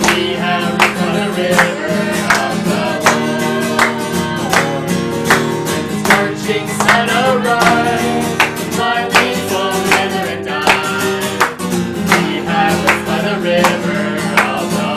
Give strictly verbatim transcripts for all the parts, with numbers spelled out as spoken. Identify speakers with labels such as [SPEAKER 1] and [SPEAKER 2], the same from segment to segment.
[SPEAKER 1] We have roots by the river of the Lord. When the scorching sun arise, my leaves will wither and die. We have roots by the river of the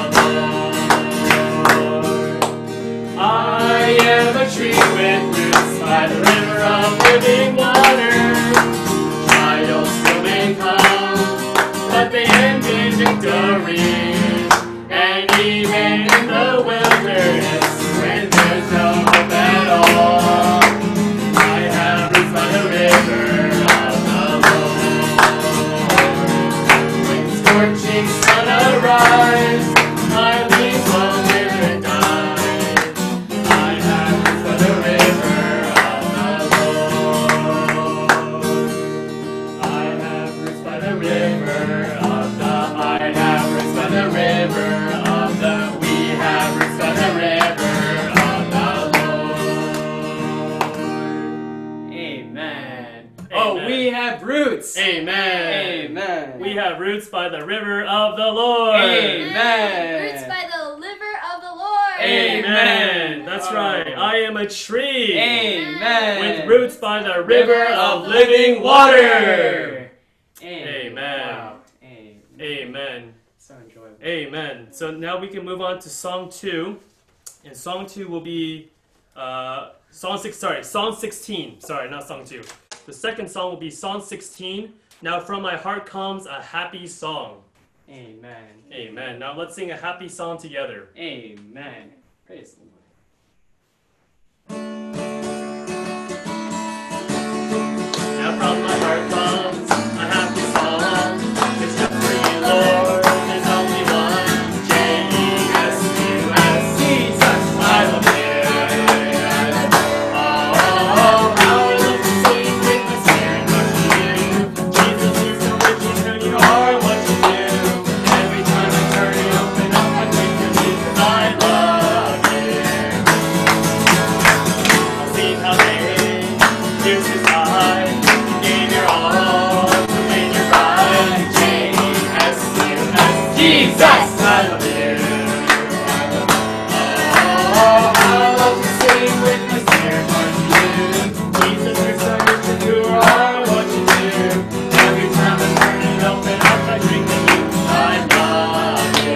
[SPEAKER 1] Lord. I am a tree with roots by the river of living water. Trials still may come, but they end in victory. And even in the wilderness, when there's no hope at all, I have roots by the river of the Lord. When scorching sun arise, my leaves will wither and die. I have roots by the river of the Lord. I have roots by the river of the. I have roots by the river of the. We have roots by the river of the Lord.
[SPEAKER 2] Amen. Oh,
[SPEAKER 1] Amen.
[SPEAKER 2] we have roots.
[SPEAKER 1] Amen.
[SPEAKER 2] Amen.
[SPEAKER 1] We have roots by the river of the Lord.
[SPEAKER 2] Amen.
[SPEAKER 3] Roots by the liver of the Lord.
[SPEAKER 1] Amen. That's
[SPEAKER 2] Oh.
[SPEAKER 1] right. I am a tree.
[SPEAKER 2] Amen.
[SPEAKER 1] With roots by the river of living water. Amen.
[SPEAKER 2] Wow. Amen.
[SPEAKER 1] Amen.
[SPEAKER 2] So enjoyable.
[SPEAKER 1] Amen. So now we can move on to song two. And song two will be uh, song six. Sorry, song sixteen. Sorry, not song two. The second song will be song sixteen. Now from my heart comes a happy song.
[SPEAKER 2] Amen.
[SPEAKER 1] Amen. Now let's sing a happy song together.
[SPEAKER 2] Amen. Praise the Lord.
[SPEAKER 1] Now from my heart comes a happy song. It's just for you, Lord. There's only one. J E S U S. Jesus, I love you. Oh, how I love to sing with my spirit back to you. Jesus is so rich in who you are and what you do. Every time I turn and open up, I think of you 'cause I love you. I've seen how they pierced his side. You gave your all to win your right. J E S U S. Jesus, I love you. Oh, how I love to sing with my spirit heart to you. Jesus, you're so rich and who you are and what you do. Every time I turn and open up, I drink of you 'cause I love you.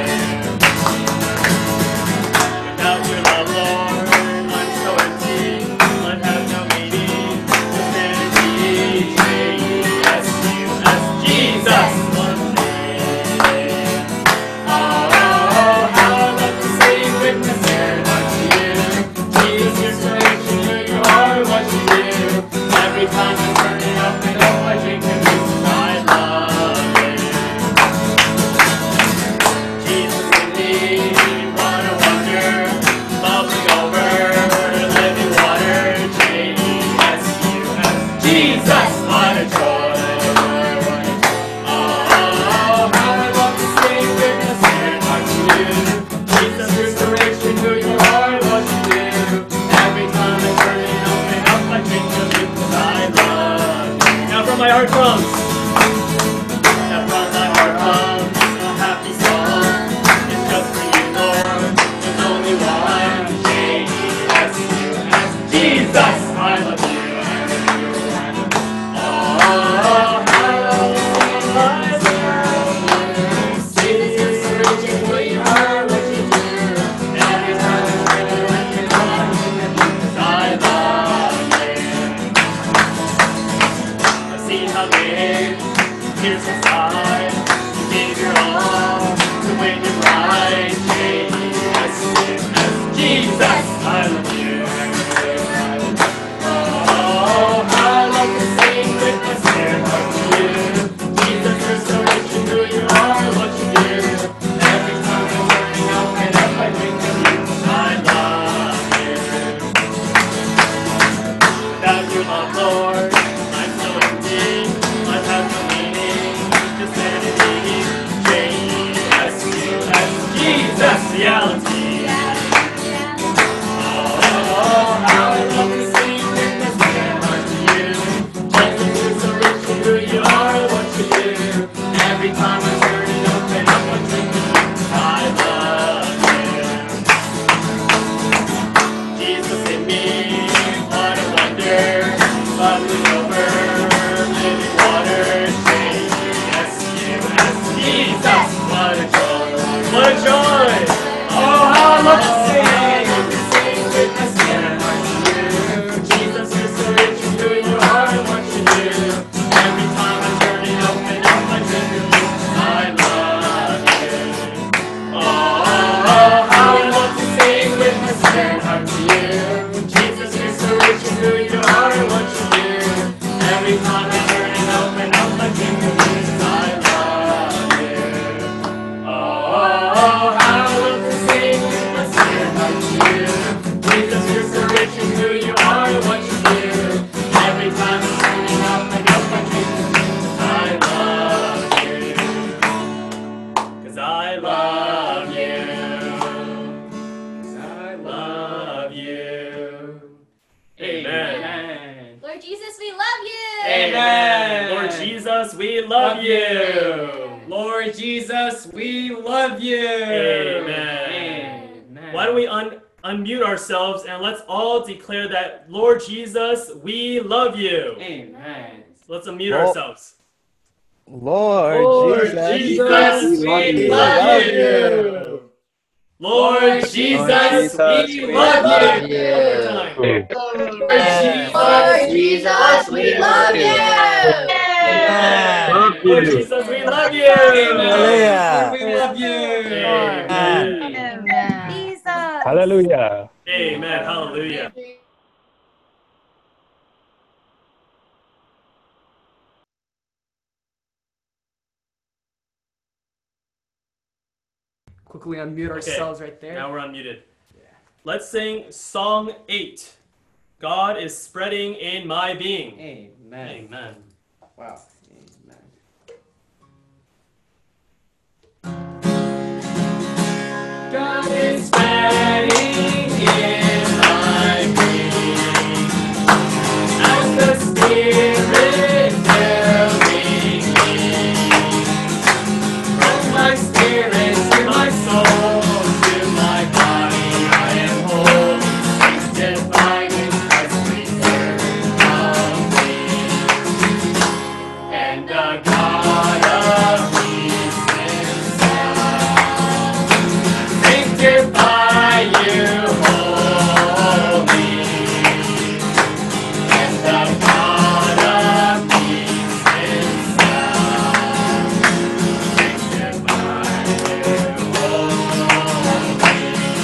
[SPEAKER 1] Without your love, Lord, I'm so empty. Life has no meaning, just vanity. J E S U S. Jesus, one name. Oh, how I love to sing with my spirit heart to you. Jesus, you're so rich in who you are and what you do. Every time I turn it up and up, I drink of you 'cause I love you. Jesus in me, what a wonder, bubbling over, living water. J E S U S. Jesus, what a joy. Oh, how I love to sing with my spirit heart to you. Jesus, you're so rich in who you are and what you do. Every time I turn and open up, I think of you 'cause I love you. Now from my heart comes. Now from my heart comes a happy song. It's just for you, Lord. There's only one. J E S U S. Jesus, I love you. I love you. I love you. Oh, how I love to sing my spirit. Jesus, you're so rich in who you are, what you do. Every time I turn and look at you, I think of you 'cause I love you. I've seen how they
[SPEAKER 2] Amen.
[SPEAKER 1] Lord Jesus, we love you.
[SPEAKER 2] Lord Jesus, we love you.
[SPEAKER 1] Amen.
[SPEAKER 2] Amen.
[SPEAKER 1] Why don't we un- unmute ourselves and let's all declare that, Lord Jesus, we love you.
[SPEAKER 2] Amen.
[SPEAKER 1] Let's unmute
[SPEAKER 4] Lord-
[SPEAKER 1] ourselves.
[SPEAKER 4] Lord,
[SPEAKER 1] Lord
[SPEAKER 4] Jesus,
[SPEAKER 1] Jesus,
[SPEAKER 4] we
[SPEAKER 1] we
[SPEAKER 4] love you.
[SPEAKER 1] love
[SPEAKER 4] Love
[SPEAKER 1] you. Lord
[SPEAKER 2] Lord
[SPEAKER 1] Jesus,
[SPEAKER 4] Jesus,
[SPEAKER 1] we
[SPEAKER 4] we
[SPEAKER 1] love
[SPEAKER 4] love
[SPEAKER 1] you.
[SPEAKER 4] you.
[SPEAKER 1] One more time.
[SPEAKER 2] Lord
[SPEAKER 1] Jesus,
[SPEAKER 3] Lord
[SPEAKER 1] we
[SPEAKER 3] Jesus,
[SPEAKER 1] love
[SPEAKER 3] we
[SPEAKER 1] you.
[SPEAKER 3] love you.
[SPEAKER 4] Amen.
[SPEAKER 1] Lord Jesus, we love you.
[SPEAKER 4] Hallelujah.
[SPEAKER 2] we love you.
[SPEAKER 4] Amen.
[SPEAKER 3] Amen. Jesus.
[SPEAKER 5] Hallelujah.
[SPEAKER 1] Amen. Hallelujah.
[SPEAKER 2] Quickly unmute ourselves right there.
[SPEAKER 1] Now we're unmuted. Let's sing Song eight. God is spreading in my being.
[SPEAKER 2] Amen.
[SPEAKER 1] Amen.
[SPEAKER 2] Wow. Amen.
[SPEAKER 1] God is spreading in my being as the Spirit filling me. From my spirit to my soul to my body I am whole, sanctified in Christ preserved of me. And the God of peace himself sanctify you wholly. And the God of peace himself sanctify you wholly.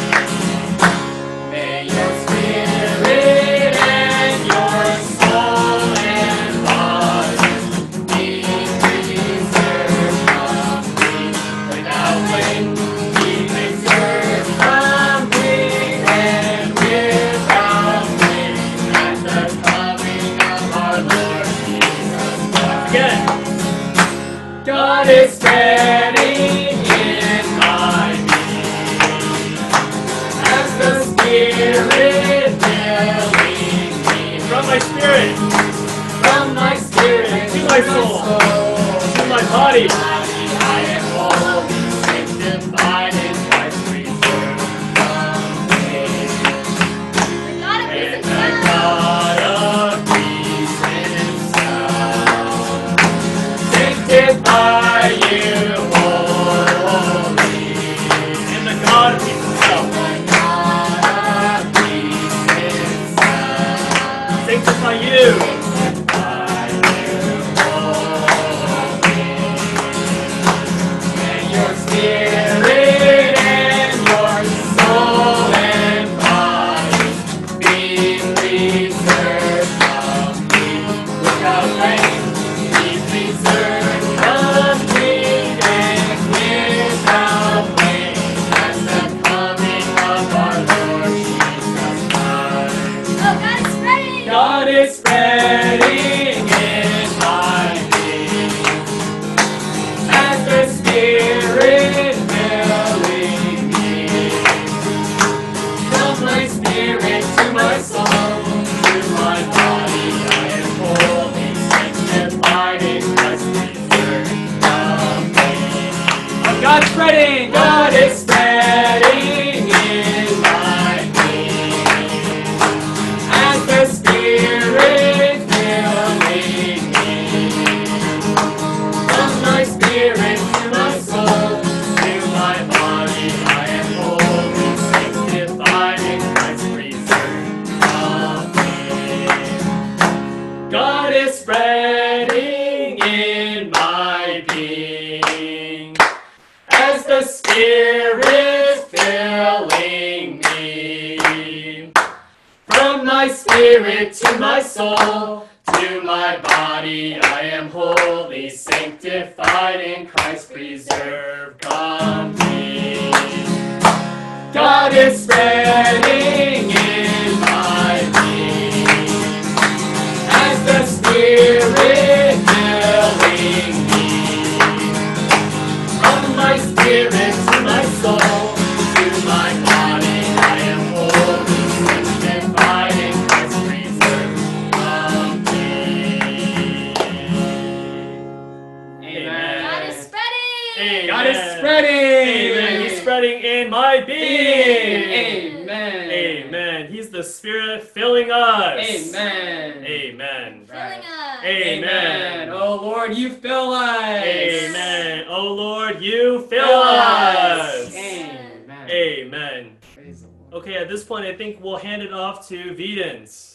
[SPEAKER 1] May your spirit and your soul and body be preserved complete, without blame, be preserved complete and without blame, at the coming of our Lord Jesus Christ. Again. God is spreading in my being as the Spirit filling me. From my spirit, from my spirit to my soul, to my body, I am whole, sanctified in Christ, preserved from pain.
[SPEAKER 3] We gotta be
[SPEAKER 1] And the
[SPEAKER 3] successful.
[SPEAKER 1] God of peace himself sanctify you wholly. And the God of peace himself sanctify you. Sanctify you wholly. And your spirit and your soul and body be preserved complete, without blame, be preserved complete and without blame, at the coming of our Lord Jesus Christ.
[SPEAKER 3] Oh, God is spreading.
[SPEAKER 1] God is spreading in my being as the Spirit filling me. From my spirit to my soul to my body I am wholly sanctified in Christ, preserved from pain. Oh, God's spreading. God is spreading in my being as the Spirit filling me. From my spirit to my soul to my body I am wholly sanctified in Christ, preserved from pain. God is spreading in my being as the Spirit filling me. From my spirit to my soul to my body I am wholly sanctified in Christ, preserved complete. God is spreading in my being as the Spirit filling me. From my spirit to my soul to my body I am wholly sanctified in Christ, preserved from pain. being.
[SPEAKER 2] Amen.
[SPEAKER 1] Amen. He's the Spirit filling us.
[SPEAKER 2] Amen.
[SPEAKER 1] Amen.
[SPEAKER 3] Filling us.
[SPEAKER 1] Amen.
[SPEAKER 2] Oh Lord, you fill us.
[SPEAKER 1] Amen. Oh Lord, you fill
[SPEAKER 2] Fill
[SPEAKER 1] us.
[SPEAKER 2] us. Amen.
[SPEAKER 1] Amen.
[SPEAKER 2] Praise the Lord.
[SPEAKER 1] Okay, at this point, I think we'll hand it off to Vedans.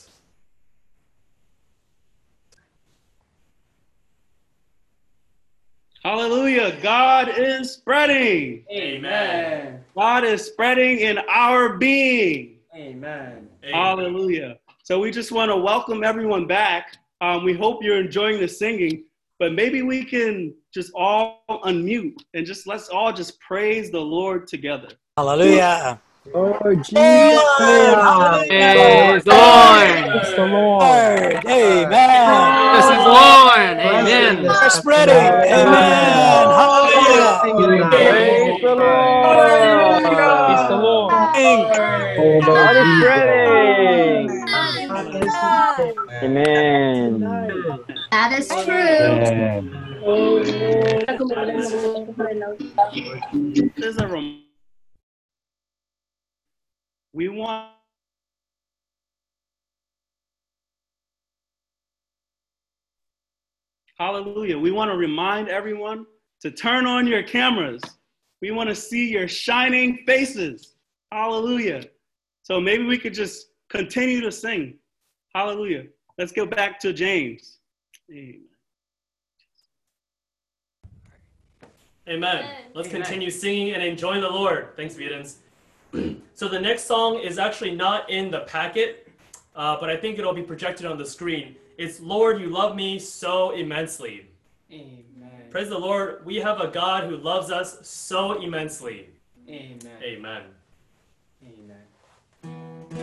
[SPEAKER 5] Hallelujah. God is spreading.
[SPEAKER 2] Amen.
[SPEAKER 5] God is spreading in our being.
[SPEAKER 2] Amen.
[SPEAKER 5] Hallelujah. So we just want to welcome everyone back. Um, we hope you're enjoying the singing, but maybe we can just all unmute and just let's all just praise the Lord together.
[SPEAKER 4] Hallelujah.
[SPEAKER 6] Lord Jesus.
[SPEAKER 4] Hallelujah.
[SPEAKER 2] Praise the Lord.
[SPEAKER 6] Praise the Lord.
[SPEAKER 4] Lord. Amen.
[SPEAKER 2] This is Lord.
[SPEAKER 6] Blessing
[SPEAKER 2] Amen.
[SPEAKER 6] this
[SPEAKER 4] We're spreading.
[SPEAKER 6] afternoon.
[SPEAKER 4] Amen. Hallelujah.
[SPEAKER 6] Singing
[SPEAKER 7] Praise the
[SPEAKER 6] Praise the
[SPEAKER 7] Lord.
[SPEAKER 6] Lord.
[SPEAKER 4] Sing.
[SPEAKER 7] God is spreading.
[SPEAKER 3] Hallelujah.
[SPEAKER 7] Amen.
[SPEAKER 3] That is true.
[SPEAKER 5] There's a rem- we want Hallelujah. We want to remind everyone to turn on your cameras. We want to see your shining faces. Hallelujah. So maybe we could just continue to sing. Hallelujah. Let's go back to James. Amen.
[SPEAKER 1] Amen. Let's
[SPEAKER 2] Amen.
[SPEAKER 1] continue singing and enjoying the Lord. Thanks, Vedans. So the next song is actually not in the packet, uh, but I think it'll be projected on the screen. It's Lord, You Love Me So Immensely.
[SPEAKER 2] Amen.
[SPEAKER 1] Praise the Lord. We have a God who loves us so immensely.
[SPEAKER 2] Amen.
[SPEAKER 1] Amen.
[SPEAKER 2] Amen.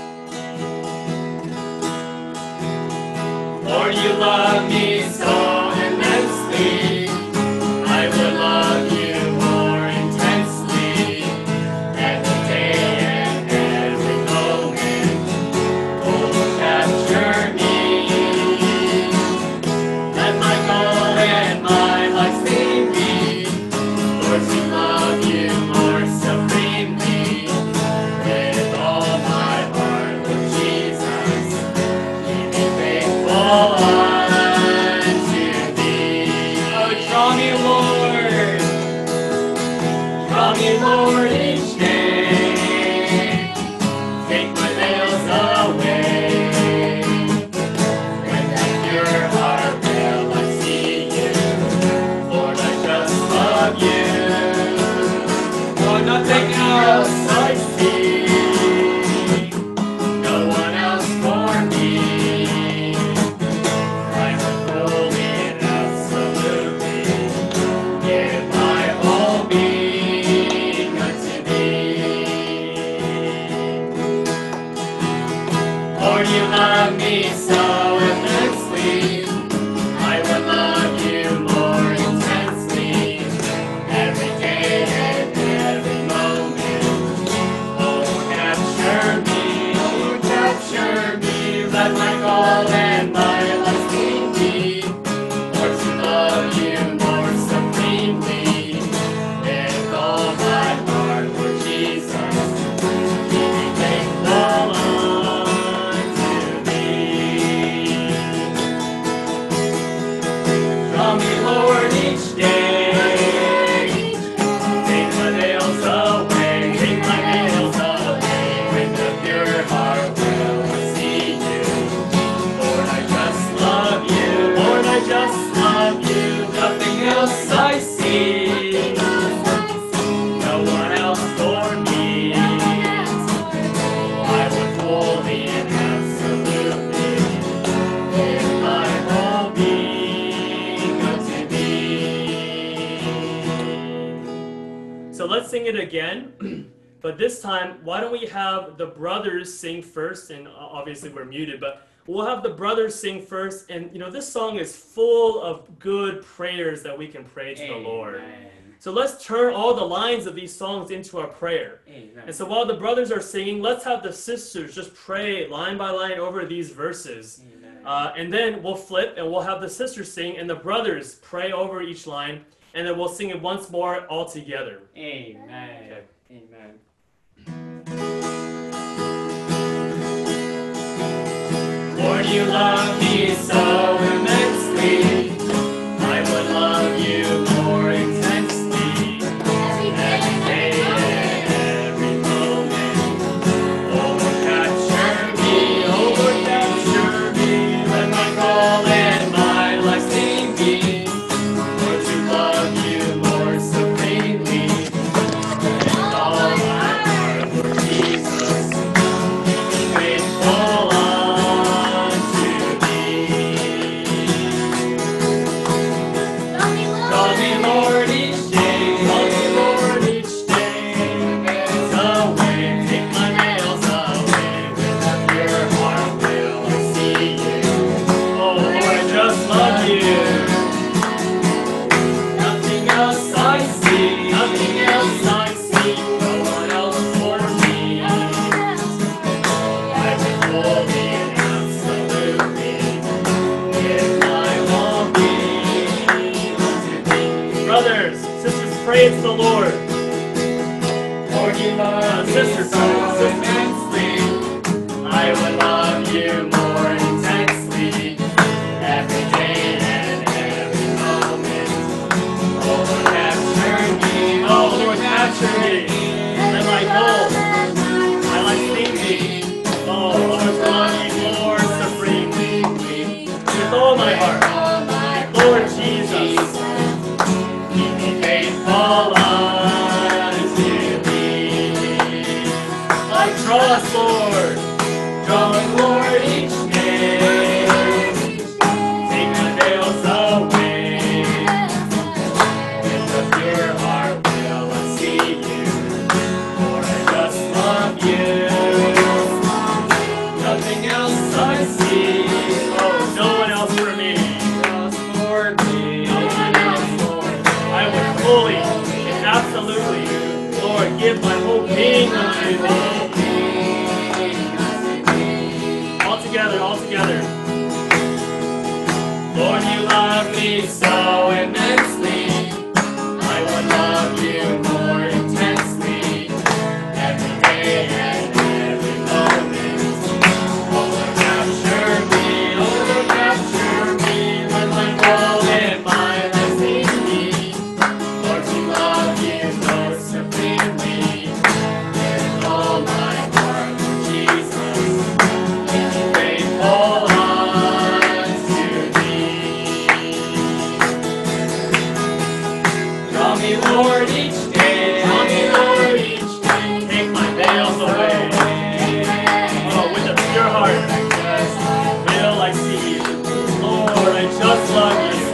[SPEAKER 1] Lord, You love me so immensely. I will love You more intensely. Every day and every moment, oh, capture me. Let my goal and my life sing me. Lord, to love You more supremely. With all my heart, Lord Jesus, keep me faithful unto Thee. Oh, draw me, Lord. Draw me, Lord, each day. Take my veils away. When that pure heart will I see You, Lord, I just love You. Lord, nothing else I see. No one else for me. I would fully and absolutely give my whole being unto Thee. Lord, You love me so immensely. I will love You more intensely. Every day and every moment. Oh, capture me, oh, capture me. Let my call and my life be me. Lord, to love You more supremely. With all my heart, Lord Jesus, keep me faithful unto Thee. Draw me, Lord, each day. Take my veils away, take my veils away. With a pure heart will I see You. Lord, I just love You. Lord, I just love You. Nothing else I see. No one else for me. I would fully and absolutely give my whole being unto Thee. So let's sing it again. But this time, why don't we have the brothers sing first? And obviously we're muted, but we'll have the brothers sing first. And you know, this song is full of good prayers that we can pray to the Lord.
[SPEAKER 2] Amen.
[SPEAKER 1] So let's turn all the lines of these songs into our prayer.
[SPEAKER 2] Amen.
[SPEAKER 1] And so while the brothers are singing, let's have the sisters just pray line by line over these verses.
[SPEAKER 2] Amen.
[SPEAKER 1] Uh, and then we'll flip and we'll have the sisters sing and the brothers pray over each line. And then we'll sing it once more all together.
[SPEAKER 2] Amen.
[SPEAKER 1] Okay.
[SPEAKER 2] Amen.
[SPEAKER 1] you love me so immensely, I would love you more intensely. Every day and every moment. Oh Lord, capture me, oh Lord, capture me. Let my call and my life sing be. Lord, to love you more supremely. With all my heart, Lord Jesus, faithful unto thee. Call me Lord each day, call me Lord each day. Veils away, take my veils away. With a pure heart will I see you. Oh Lord, I just love you. Nothing else I see, nothing else I see. No one else for me. I would fully and absolutely give my whole being unto thee. Brothers, sisters, praise the Lord. Lord, you love me
[SPEAKER 2] Sisters,
[SPEAKER 1] so immensely. I would love you more intensely. Every day and every moment. Oh Lord, capture me. Oh Lord, capture me. Let my goal, my life lead me. Oh Lord, love you more supremely. With all my heart, Lord Jesus, keep me faithful unto thee. I trust, Lord, draw me, Lord, each day. Take my veils away. With a pure heart will I see you. Lord, I just love you. Nothing else I see. Oh, no one else for me. Just for me. No one else, Lord. I would fully and absolutely, Lord, give my whole being unto thee. All together, all together. Lord, you love me so immensely. I would love you more intensely. Every day and every moment. Oh Lord, capture me, oh Lord, capture me. Let my will and my life lead me. Lord, to love you more supremely. With all my heart, Jesus, faithful unto thee. Draw me, Lord, each day. Draw me, Lord, each day. Take my veils away. Oh, with a pure heart, will I see you. Lord, I just love you.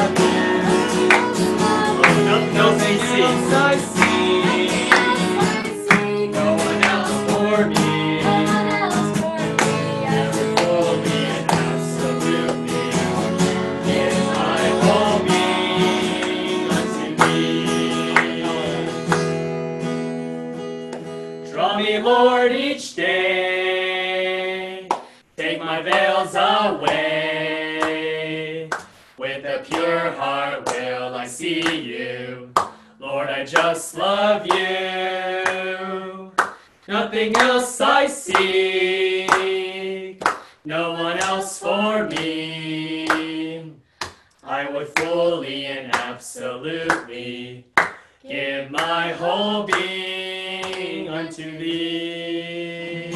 [SPEAKER 1] Oh, nothing else I see. No one else for me. Never fully and absolutely give my whole being unto thee. Draw me, Lord, each day. Take my veils away. With a pure heart will I see you. Lord, I just love you. Nothing else I seek. No one else for me. I would fully and absolutely give my whole being unto thee.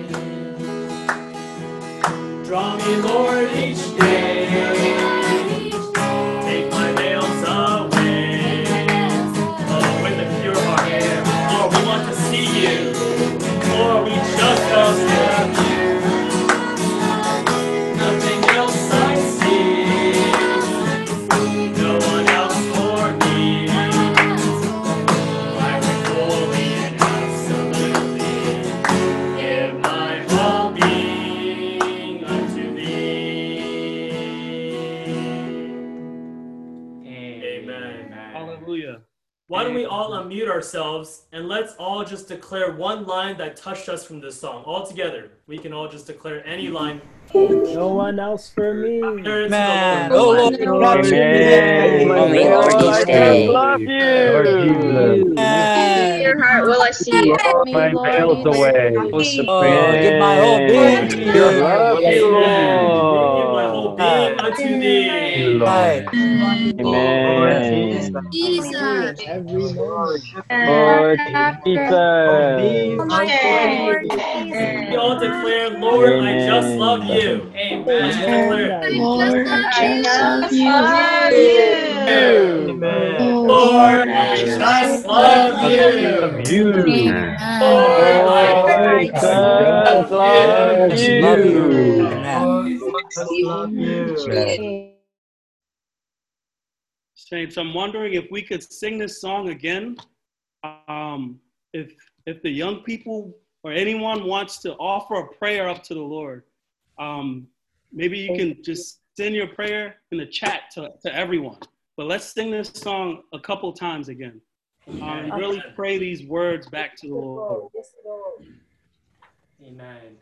[SPEAKER 1] Draw me, Lord, each day. Take my veils away. Oh, with a pure heart. Lord, we want to see you. Lord, we just love you. Nothing else I see. No one else for me. I would fully and absolutely give my whole being unto thee. unmute ourselves and let's all just declare one line that touched us from this song. All together. We can all just declare any line.
[SPEAKER 6] No one else for me.
[SPEAKER 1] Prayer to the
[SPEAKER 4] Man,
[SPEAKER 1] Lord.
[SPEAKER 4] oh Lord, capture me.
[SPEAKER 7] Amen.
[SPEAKER 3] Lord,
[SPEAKER 7] Lord, I
[SPEAKER 3] each
[SPEAKER 7] just
[SPEAKER 3] day.
[SPEAKER 7] love
[SPEAKER 6] Lord
[SPEAKER 7] you.
[SPEAKER 6] Jesus.
[SPEAKER 4] Man,
[SPEAKER 3] Your heart will I see.
[SPEAKER 6] Blow my veils away.
[SPEAKER 4] oh, give my whole being
[SPEAKER 7] Amen.
[SPEAKER 4] to
[SPEAKER 6] Your
[SPEAKER 4] you.
[SPEAKER 6] heart
[SPEAKER 7] Love
[SPEAKER 6] will I
[SPEAKER 7] you,
[SPEAKER 1] Amen. Will give my whole
[SPEAKER 7] Lord.
[SPEAKER 1] being
[SPEAKER 4] Right,
[SPEAKER 1] unto
[SPEAKER 6] see,
[SPEAKER 1] thee.
[SPEAKER 4] right.
[SPEAKER 6] Lord. Lord Jesus.
[SPEAKER 7] Amen.
[SPEAKER 3] Jesus.
[SPEAKER 6] Every moment.
[SPEAKER 7] Lord
[SPEAKER 6] Be
[SPEAKER 7] Jesus.
[SPEAKER 6] unto
[SPEAKER 3] Lord
[SPEAKER 6] me.
[SPEAKER 1] We all declare, Lord, I just love
[SPEAKER 7] Amen.
[SPEAKER 1] you. Let's just
[SPEAKER 6] Lord,
[SPEAKER 1] declare
[SPEAKER 6] I
[SPEAKER 1] it.
[SPEAKER 3] Lord, I just love
[SPEAKER 8] I
[SPEAKER 3] you.
[SPEAKER 8] love
[SPEAKER 7] You.
[SPEAKER 6] Amen.
[SPEAKER 1] Lord,
[SPEAKER 3] Lord, I
[SPEAKER 1] I
[SPEAKER 3] just
[SPEAKER 1] just
[SPEAKER 3] love
[SPEAKER 1] love
[SPEAKER 6] Love
[SPEAKER 1] you.
[SPEAKER 3] you.
[SPEAKER 6] you.
[SPEAKER 3] Amen.
[SPEAKER 1] Lord, I
[SPEAKER 7] Lord,
[SPEAKER 6] Lord,
[SPEAKER 7] I
[SPEAKER 1] just
[SPEAKER 6] I
[SPEAKER 7] just
[SPEAKER 6] just
[SPEAKER 1] love
[SPEAKER 7] love
[SPEAKER 6] love
[SPEAKER 4] Just
[SPEAKER 1] you.
[SPEAKER 4] love you.
[SPEAKER 7] you.
[SPEAKER 6] you.
[SPEAKER 4] Amen.
[SPEAKER 5] Saints, I'm wondering if we could sing this song again. Um, if if the young people or anyone wants to offer a prayer up to the Lord, um, maybe you can just send your prayer in the chat to, to everyone. But let's sing this song a couple times again. Um, and really pray these words back to the Lord.
[SPEAKER 1] Amen.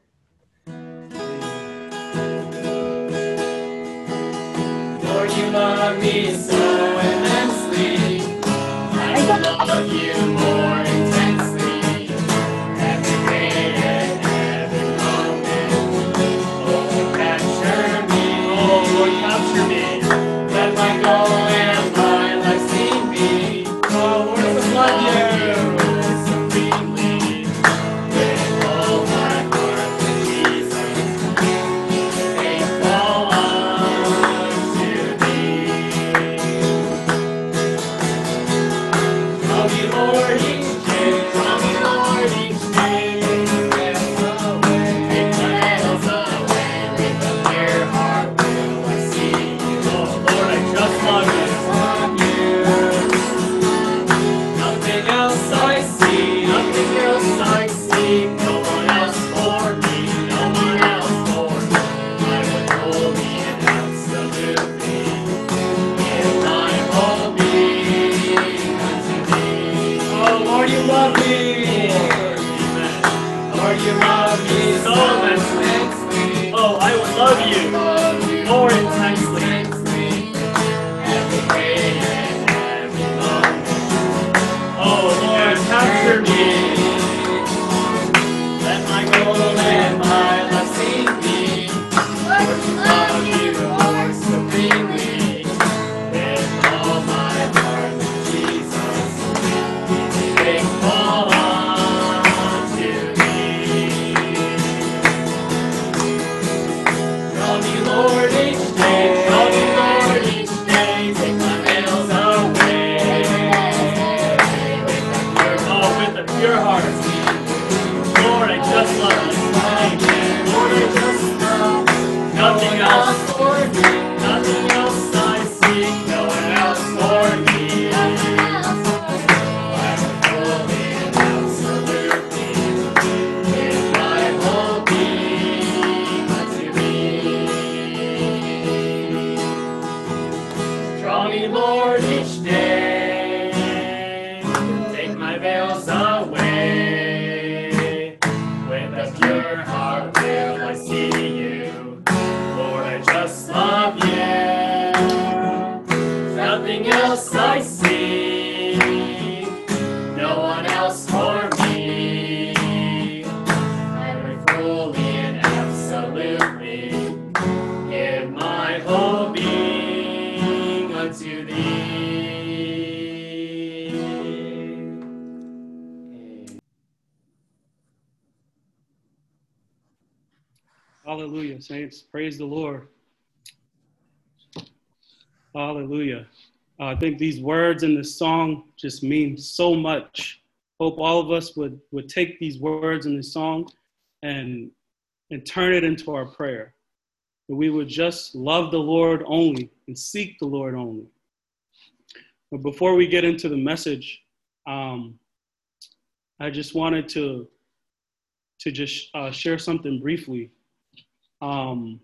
[SPEAKER 1] Lord, you love me so immensely. I will love you more intensely. Every day and every moment. Oh, capture me. Oh, Lord, capture me. Let my goal and my life see me. Oh, Lord, I just love you. Supremely. With all my heart, with Jesus. Faithful unto thee. Draw me, Lord, each day. Draw me, Lord, each day. Take my veils away. With a pure heart will I see you. Oh, Lord, I just love you. Nothing else I see. Nothing else I see. No one else for me. No one else for me. I would wholly and absolutely give my whole being unto thee. Oh, Lord, you love me. Amen. Lord, you love me so immensely. Oh, I would love you more intensely. Every day and every moment. Oh, Lord, capture me. Let my goal and my life see me. Lord, you love you more supremely. With all my heart, Jesus, faithful unto thee. Draw me, Lord, each day. Draw me, Lord, each day. Take my veils away. With a pure, oh, with a pure heart. Lord, I just love you. Lord, I just love you. Nothing else for me. Nothing else I seek. No one else for me. I would fully and absolutely give my whole being unto thee. Draw me, Lord, each day. Take my veils away. With a pure heart will I see you. Lord, I just love you. Nothing else I see. No one else for me. I would fully and absolutely give my whole being unto thee.
[SPEAKER 5] Hallelujah, saints. Praise the Lord. Hallelujah. Uh, I think these words in this song just mean so much. Hope all of us would, would take these words in this song and, and turn it into our prayer. That we would just love the Lord only and seek the Lord only. But before we get into the message, um, I just wanted to, to just uh, share something briefly. Um,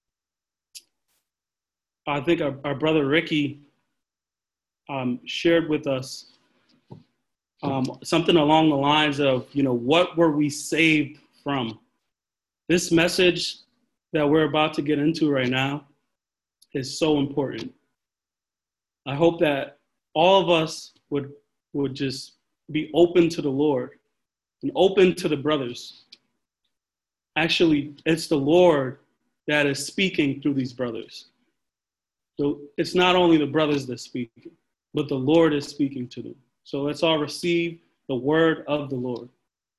[SPEAKER 5] I think our, our brother Ricky um, shared with us um, something along the lines of, you know, what were we saved from? This message that we're about to get into right now is so important. I hope that all of us would would just be open to the Lord and open to the brothers. Actually, it's the Lord that is speaking through these brothers. So it's not only the brothers that speak, but the Lord is speaking to them. So let's all receive the word of the Lord.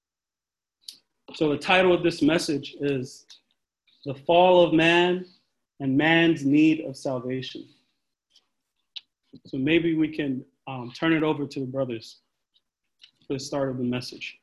[SPEAKER 5] So the title of this message is The Fall of Man and Man's Need of Salvation. So maybe we can um, turn it over to the brothers for the start of the message.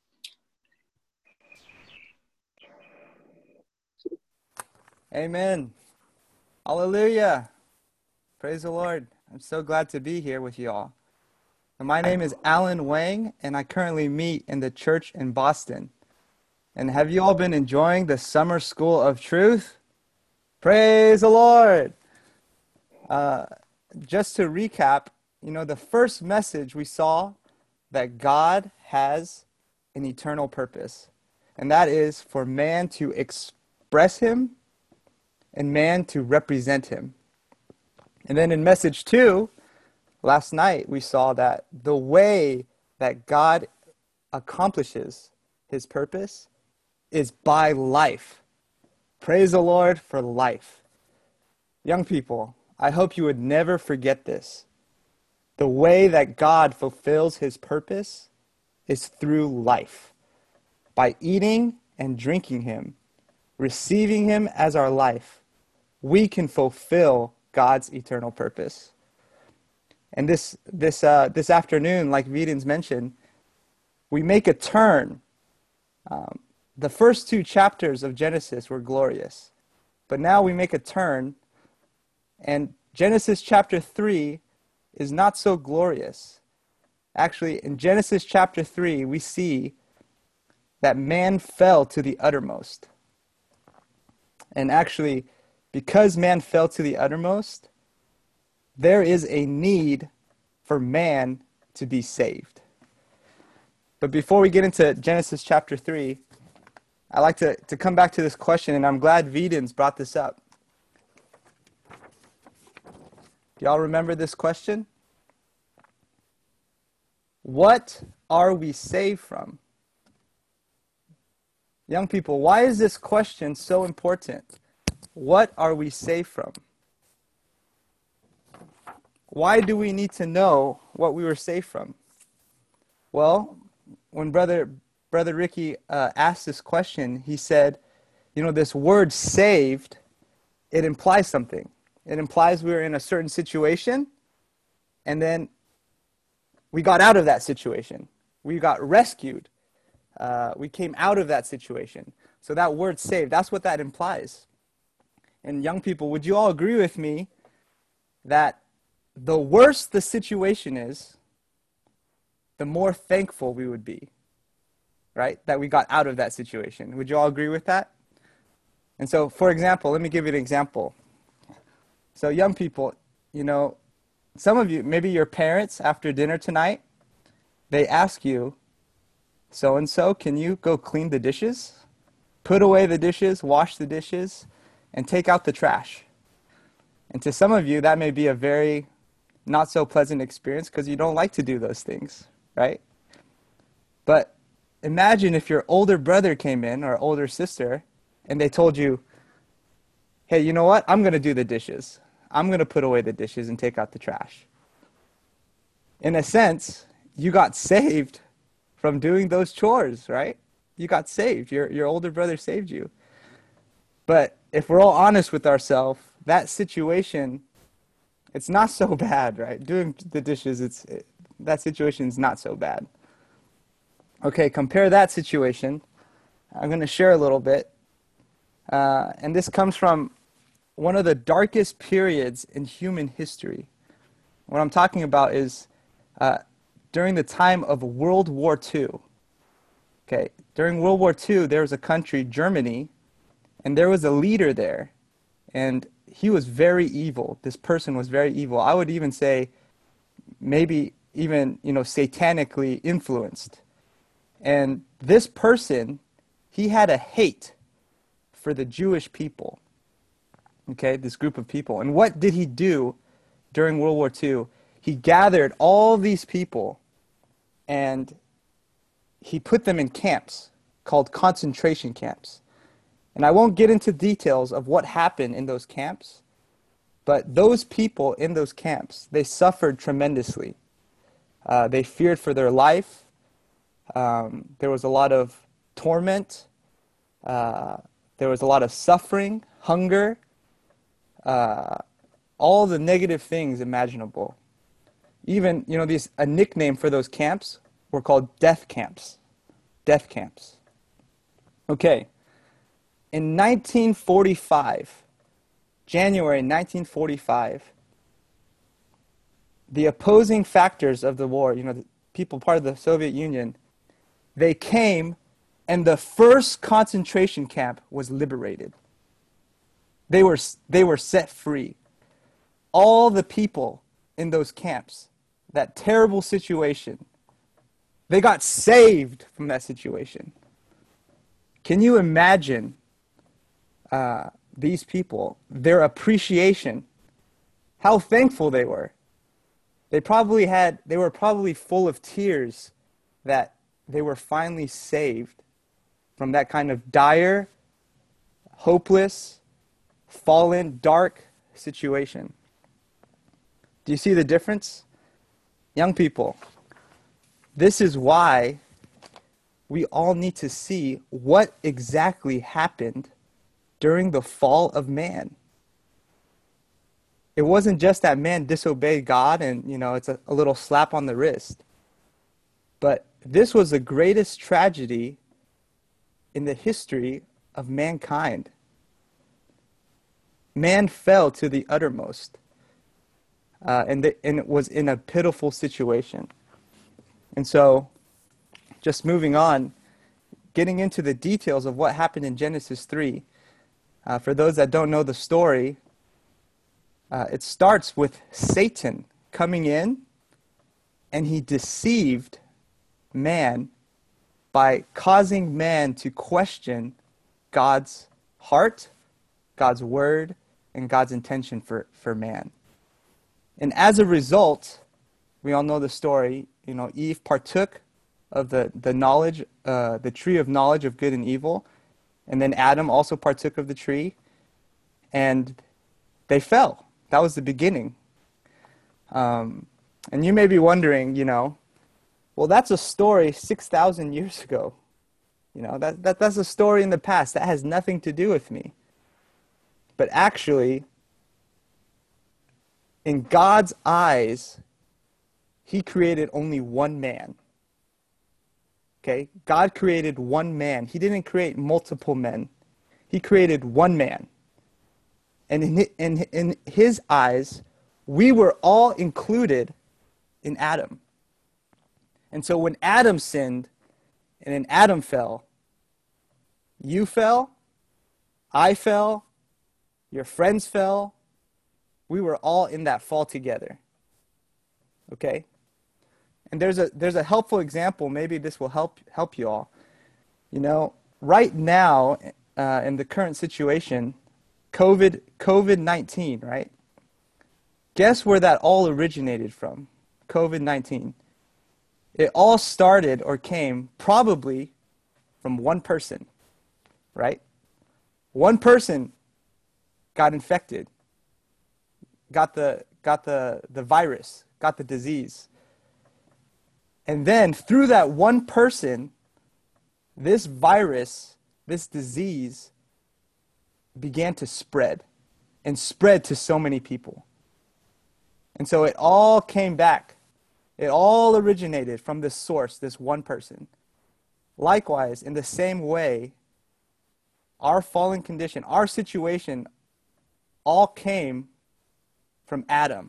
[SPEAKER 4] Amen. Hallelujah. Praise the Lord. I'm so glad to be here with you all. And my name is Alan Wang, and I currently meet in the church in Boston. And have you all been enjoying the Summer School of Truth? Praise the Lord. Uh, just to recap, you know, the first message we saw that God has an eternal purpose, and that is for man to express him and man to represent him. And then in message two, last night, we saw that the way that God accomplishes his purpose is by life. Praise the Lord for life. Young people, I hope you would never forget this. The way that God fulfills his purpose is through life. By eating and drinking him, receiving him as our life, we can fulfill God's eternal purpose. And this this uh, this afternoon, like Videns mentioned, we make a turn. Um, the first two chapters of Genesis were glorious, but now we make a turn, and Genesis chapter three is not so glorious. Actually, in Genesis chapter three, we see that man fell to the uttermost. And actually, because man fell to the uttermost, there is a need for man to be saved. But before we get into Genesis chapter three, I like to, to come back to this question, and I'm glad Videns brought this up. Do y'all remember this question? What are we saved from? Young people, why is this question so important? What are we saved from? Why do we need to know what we were saved from? Well, when Brother Brother Ricky uh, asked this question, he said, you know, this word saved, it implies something. It implies we were in a certain situation, and then we got out of that situation. We got rescued. Uh, we came out of that situation. So that word saved, that's what that implies. And young people, would you all agree with me that the worse the situation is, the more thankful we would be, right? That we got out of that situation. Would you all agree with that? And so, for example, let me give you an example. So young people, you know, some of you, maybe your parents after dinner tonight, they ask you, so-and-so, can you go clean the dishes? Put away the dishes, wash the dishes, and take out the trash. And to some of you, that may be a very not so pleasant experience because you don't like to do those things, right? But imagine if your older brother came in or older sister and they told you, hey, you know what? I'm going to do the dishes. I'm going to put away the dishes and take out the trash. In a sense, you got saved from doing those chores, right? You got saved. Your, your older brother saved you. But if we're all honest with ourselves, that situation, it's not so bad, right? Doing the dishes, it's it, that situation is not so bad. Okay, compare that situation. I'm going to share a little bit. Uh, and this comes from one of the darkest periods in human history. What I'm talking about is uh, during the time of World War Two. Okay, during World War Two, there was a country, Germany, and there was a leader there. And he was very evil. This person was very evil. I would even say maybe even, you know, satanically influenced. And this person, he had a hate for the Jewish people. Okay, this group of people. And what did he do during World War Two? He gathered all these people and he put them in camps called concentration camps. And I won't get into details of what happened in those camps, but those people in those camps, they suffered tremendously. Uh, they feared for their life. Um, there was a lot of torment. Uh, there was a lot of suffering, hunger, uh, all the negative things imaginable. Even, you know, these a nickname for those camps were called death camps. Death camps. Okay. In nineteen forty-five, January nineteen forty-five, the opposing factors of the war, you know, the people part of the Soviet Union, they came and the first concentration camp was liberated. They were, they were set free. All the people in those camps, that terrible situation, they got saved from that situation. Can you imagine uh, these people, their appreciation, how thankful they were? They probably had, they were probably full of tears that they were finally saved from that kind of dire, hopeless, fallen, dark situation. Do you see the difference? Young people, this is why we all need to see what exactly happened during the fall of man. It wasn't just that man disobeyed God and, you know, it's a, a little slap on the wrist. But this was the greatest tragedy in the history of mankind. Man fell to the uttermost, uh, and, the, and it was in a pitiful situation. And so, just moving on, getting into the details of what happened in Genesis three. Uh, for those that don't know the story, uh, it starts with Satan coming in, and he deceived man by causing man to question God's heart, God's word, and God's intention for, for man. And as a result, we all know the story, you know, Eve partook of the, the knowledge, uh, the tree of knowledge of good and evil, and then Adam also partook of the tree, and they fell. That was the beginning. Um, and you may be wondering, you know, well, that's a story six thousand years ago. You know, that, that that's a story in the past. That has nothing to do with me. But actually, in God's eyes, he created only one man. Okay? God created one man. He didn't create multiple men. He created one man. And in, in, in his eyes, we were all included in Adam. And so when Adam sinned, and then Adam fell, you fell, I fell, your friends fell, we were all in that fall together. Okay? And there's a there's a helpful example. Maybe this will help help you all. You know, right now, uh, in the current situation, COVID COVID nineteen, right? Guess where that all originated from? COVID nineteen. It all started or came probably from one person, right? One person got infected, got the got the, the virus, got the disease. And then through that one person, this virus, this disease began to spread and spread to so many people. And so it all came back. It all originated from this source, this one person. Likewise, in the same way, our fallen condition, our situation, all came from Adam.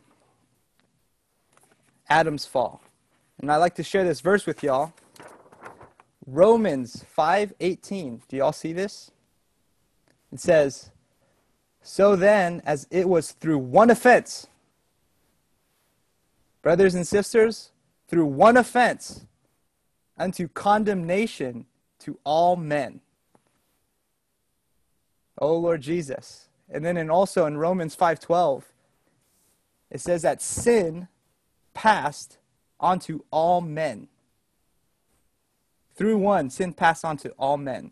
[SPEAKER 4] Adam's fall. And I'd like to share this verse with y'all. Romans five eighteen. Do y'all see this? It says, "So then, as it was through one offense," brothers and sisters, through one offense unto condemnation to all men. Oh Lord Jesus. And then in also in Romans five twelve, it says that sin passed onto all men. Through one, sin passed onto all men.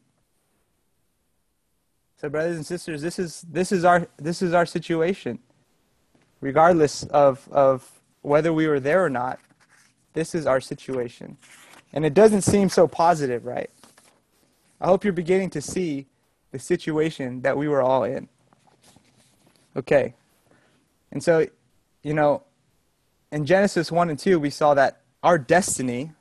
[SPEAKER 4] So brothers and sisters, this is this is our this is our situation. Regardless of of whether we were there or not, this is our situation. And it doesn't seem so positive, right? I hope you're beginning to see the situation that we were all in. Okay. And so, you know, in Genesis one and two, we saw that our destiny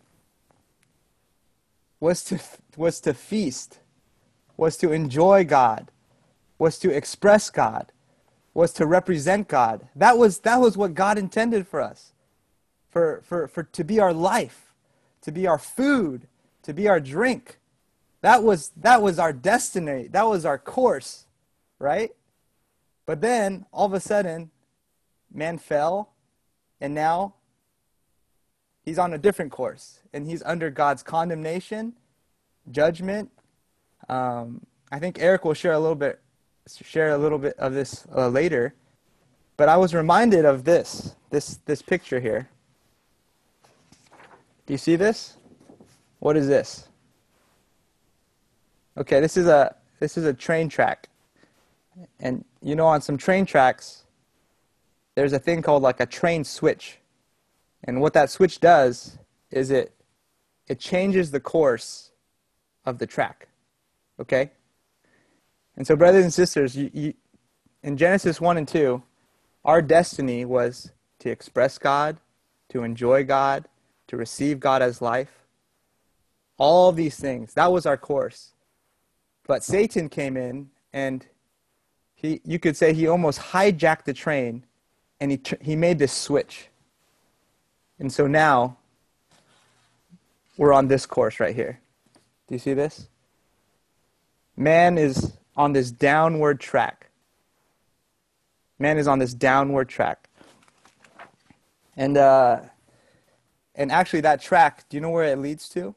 [SPEAKER 4] was to was to feast, was to enjoy God, was to express God, was to represent God. That was that was what God intended for us. For for for to be our life, to be our food, to be our drink. That was that was our destiny. That was our course, right? But then all of a sudden, man fell, and now he's on a different course, and he's under God's condemnation, judgment. Um, I think Eric will share a little bit, share a little bit of this uh, later. But I was reminded of this, this, this picture here. Do you see this? What is this? Okay, this is a this is a train track, and you know, on some train tracks, there's a thing called like a train switch. And what that switch does is it it changes the course of the track. Okay? And so brothers and sisters, you, you, in Genesis one and two, our destiny was to express God, to enjoy God, to receive God as life. All of these things, that was our course. But Satan came in, and he you could say he almost hijacked the train, and he he made this switch. And so now, we're on this course right here. Do you see this? Man is on this downward track. Man is on this downward track. And uh, and actually that track, do you know where it leads to?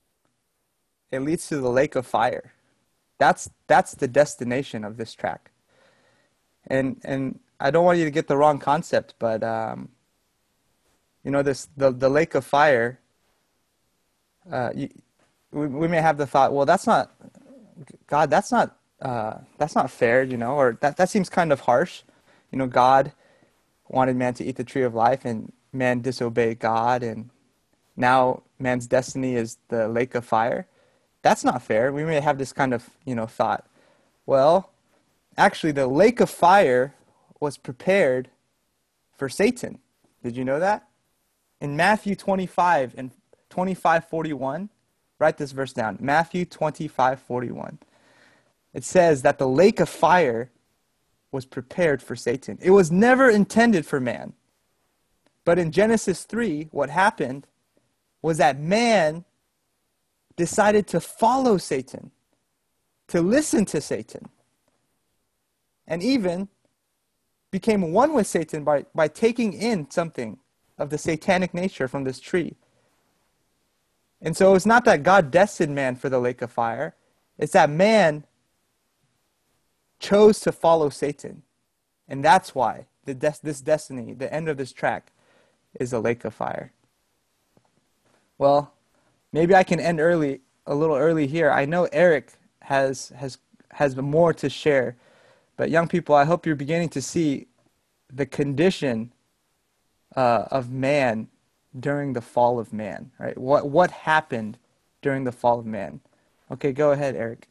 [SPEAKER 4] It leads to the lake of fire. That's that's the destination of this track. And and I don't want you to get the wrong concept, but um, you know, this the, the lake of fire, uh, you, we, we may have the thought, well, that's not, God, that's not uh, that's not fair, you know, or that, that seems kind of harsh. You know, God wanted man to eat the tree of life, and man disobeyed God, and now man's destiny is the lake of fire. That's not fair. We may have this kind of, you know, thought. Well, actually, the lake of fire was prepared for Satan. Did you know that? In Matthew twenty-five and twenty-five forty-one, write this verse down. Matthew twenty-five forty-one. It says that the lake of fire was prepared for Satan. It was never intended for man. But in Genesis three, what happened was that man decided to follow Satan, to listen to Satan, and even became one with Satan by, by taking in something of the satanic nature from this tree. And so it's not that God destined man for the lake of fire. It's that man chose to follow Satan. And that's why the des- this destiny, the end of this track, is a lake of fire. Well, maybe I can end early, a little early here. I know Eric has has has more to share. But young people, I hope you're beginning to see the condition uh, of man during the fall of man, right? What what happened during the fall of man? Okay, go ahead, Eric.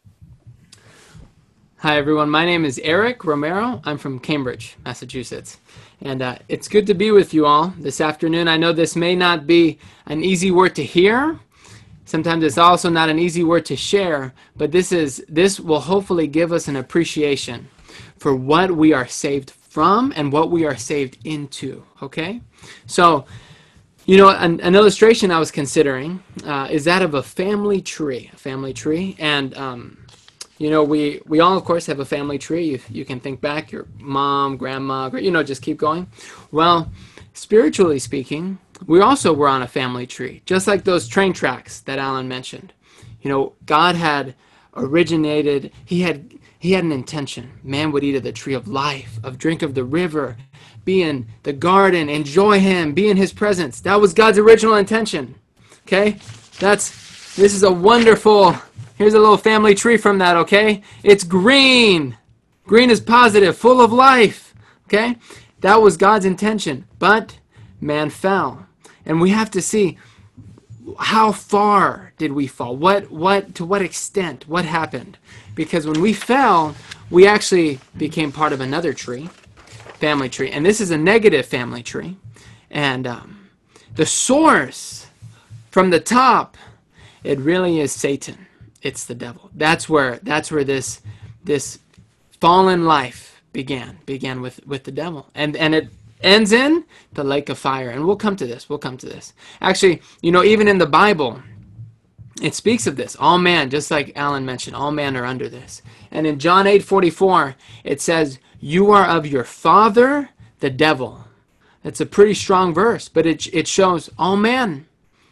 [SPEAKER 2] Hi, everyone. My name is Eric Romero. I'm from Cambridge, Massachusetts. And uh, it's good to be with you all this afternoon. I know this may not be an easy word to hear. Sometimes it's also not an easy word to share, but this is this will hopefully give us an appreciation for what we are saved from and what we are saved into, okay? So, you know, an, an illustration I was considering uh, is that of a family tree, a family tree. And, um, you know, we, we all, of course, have a family tree. You, you can think back, your mom, grandma, you know, just keep going. Well, spiritually speaking, we also were on a family tree, just like those train tracks that Alan mentioned. You know, God had originated, he had he had an intention. Man would eat of the tree of life, of drink of the river, be in the garden, enjoy him, be in his presence. That was God's original intention. Okay? That's this is a wonderful, here's a little family tree from that, okay? It's green. Green is positive, full of life. Okay? That was God's intention. But man fell. And we have to see, how far did we fall? What, what, to what extent? What happened? Because when we fell, we actually became part of another tree, family tree. And this is a negative family tree. And um, the source from the top, it really is Satan. It's the devil. That's where, that's where this, this fallen life began, began with, with the devil. And, and it ends in the lake of fire. And we'll come to this. We'll come to this. Actually, you know, even in the Bible, it speaks of this. All man, just like Alan mentioned, all men are under this. And in John eight forty-four, it says, you are of your father, the devil. That's a pretty strong verse, but it, it shows all men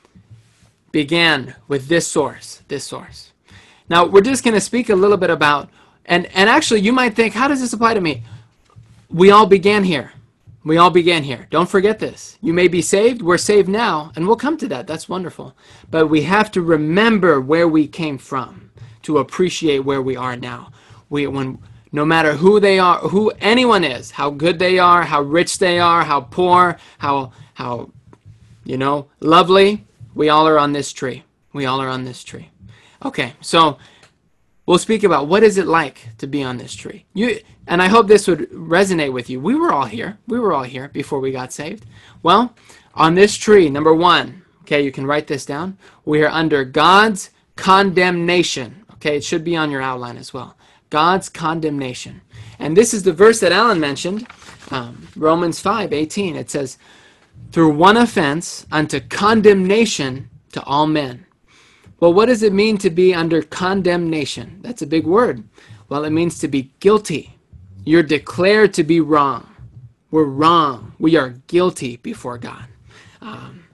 [SPEAKER 2] began with this source, this source. Now, we're just going to speak a little bit about, and, and actually you might think, how does this apply to me? We all began here. We all began here. Don't forget this. You may be saved. We're saved now, and we'll come to that. That's wonderful. But we have to remember where we came from to appreciate where we are now. We, when, no matter who they are, who anyone is, how good they are, how rich they are, how poor, how, how, you know, lovely, we all are on this tree. We all are on this tree. Okay, so we'll speak about what is it like to be on this tree. You, and I hope this would resonate with you. We were all here. We were all here before we got saved. Well, on this tree, number one, okay, you can write this down. We are under God's condemnation. Okay, it should be on your outline as well. God's condemnation. And this is the verse that Alan mentioned, um, Romans five eighteen. It says, through one offense unto condemnation to all men. Well, what does it mean to be under condemnation? That's a big word. Well, it means to be guilty. You're declared to be wrong. We're wrong. We are guilty before God. Um,